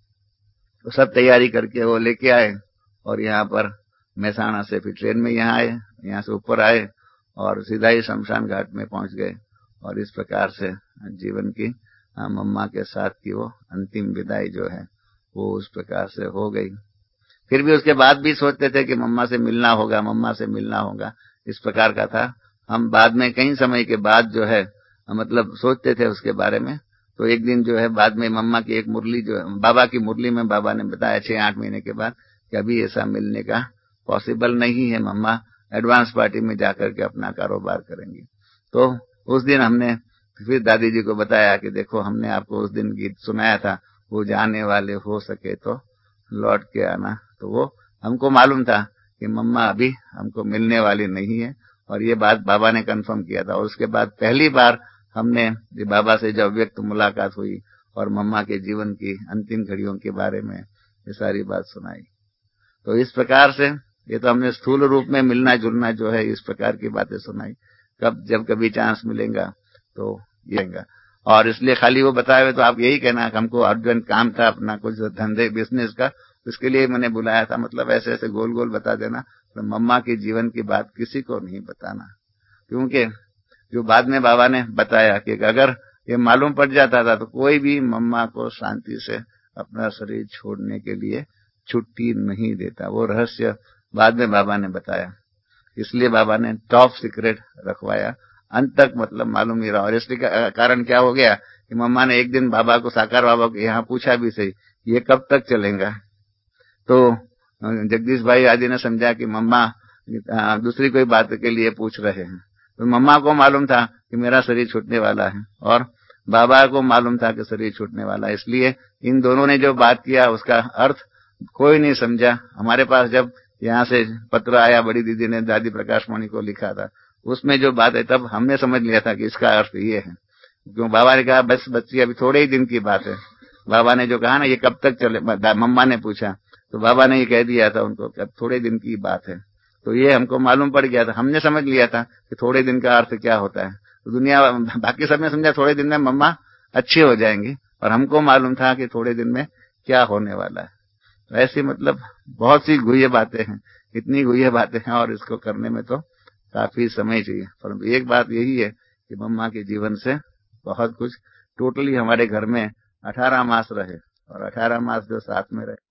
तो सब तैयारी करके वो लेके आए और यहाँ पर मेहसाणा से फिर ट्रेन में यहाँ आए, यहाँ से ऊपर आए और सीधा ही शमशान घाट में पहुंच गए। और इस प्रकार से जीवन की मम्मा के साथ की वो अंतिम विदाई जो है वो उस प्रकार से हो गई। फिर भी उसके बाद भी सोचते थे कि मम्मा से मिलना होगा, इस प्रकार का था। हम बाद में कई समय के बाद जो है मतलब सोचते थे उसके बारे में। तो एक दिन जो है बाद में मम्मा की एक मुरली जो बाबा की मुरली में बाबा ने बताया 6-8 महीने के बाद कि अभी ऐसा मिलने का पॉसिबल नहीं है, मम्मा एडवांस पार्टी में जाकर के अपना कारोबार करेंगी। तो उस दिन हमने फिर दादी जी को बताया कि देखो हमने आपको उस दिन गीत सुनाया था, वो जाने वाले हो सके तो लौट के आना। तो वो हमको मालूम था कि मम्मा अभी हमको मिलने वाली नहीं है और ये बात बाबा ने कंफर्म किया था। और उसके बाद पहली बार हमने बाबा से जब व्यक्त मुलाकात हुई और मम्मा के जीवन की अंतिम घड़ियों के बारे में ये सारी बात सुनाई। तो इस प्रकार से ये तो हमने स्थूल रूप में मिलना जुलना जो है इस प्रकार की बातें सुनाई। जब कभी चांस मिलेगा तो येगा। और इसलिए खाली वो बताए हुए तो आप यही कहना हमको अर्जेंट काम था अपना कुछ धंधे बिजनेस का, उसके लिए मैंने बुलाया था। मतलब ऐसे ऐसे गोल गोल बता देना, तो मम्मा के जीवन की बात किसी को नहीं बताना। क्योंकि जो बाद में बाबा ने बताया कि अगर ये मालूम पड़ जाता था तो कोई भी मम्मा को शांति से अपना शरीर छोड़ने के लिए छुट्टी नहीं देता। वो रहस्य बाद में बाबा ने बताया, इसलिए बाबा ने टॉप सीक्रेट रखवाया, अंत तक मतलब मालूम नहीं रहा। और इसलिए कारण क्या हो गया कि मम्मा ने एक दिन बाबा को, साकार बाबा को यहाँ पूछा भी सही, ये कब तक चलेगा। तो जगदीश भाई आदि ने समझा कि मम्मा दूसरी कोई बात के लिए पूछ रहे हैं। तो मम्मा को मालूम था कि मेरा शरीर छूटने वाला है और बाबा को मालूम था कि शरीर छूटने वाला है। इसलिए इन दोनों ने जो बात किया उसका अर्थ कोई नहीं समझा। हमारे पास जब यहाँ से पत्र आया, बड़ी दीदी ने दादी प्रकाशमणि को लिखा था, उसमें जो बात है तब हमने समझ लिया था कि इसका अर्थ ये है। क्यों बाबा ने कहा बस बच्ची अभी थोड़े ही दिन की बात है। बाबा ने जो कहा ना ये कब तक चले, मम्मा ने पूछा तो बाबा ने ये कह दिया था उनको कि अब थोड़े दिन की बात है। तो ये हमको मालूम पड़ गया था, हमने समझ लिया था कि थोड़े दिन का अर्थ क्या होता है। तो दुनिया बाकी सबने समझा थोड़े दिन में मम्मा अच्छी हो जाएंगी, और हमको मालूम था कि थोड़े दिन में क्या होने वाला है। ऐसी मतलब बहुत सी गुह्य बातें हैं, इतनी गुह्य बातें हैं और इसको करने में तो काफी समय चाहिए। परंतु एक बात यही है कि मम्मा के जीवन से बहुत कुछ टोटली हमारे घर में 18 मास रहे और 18 मास जो साथ में रहे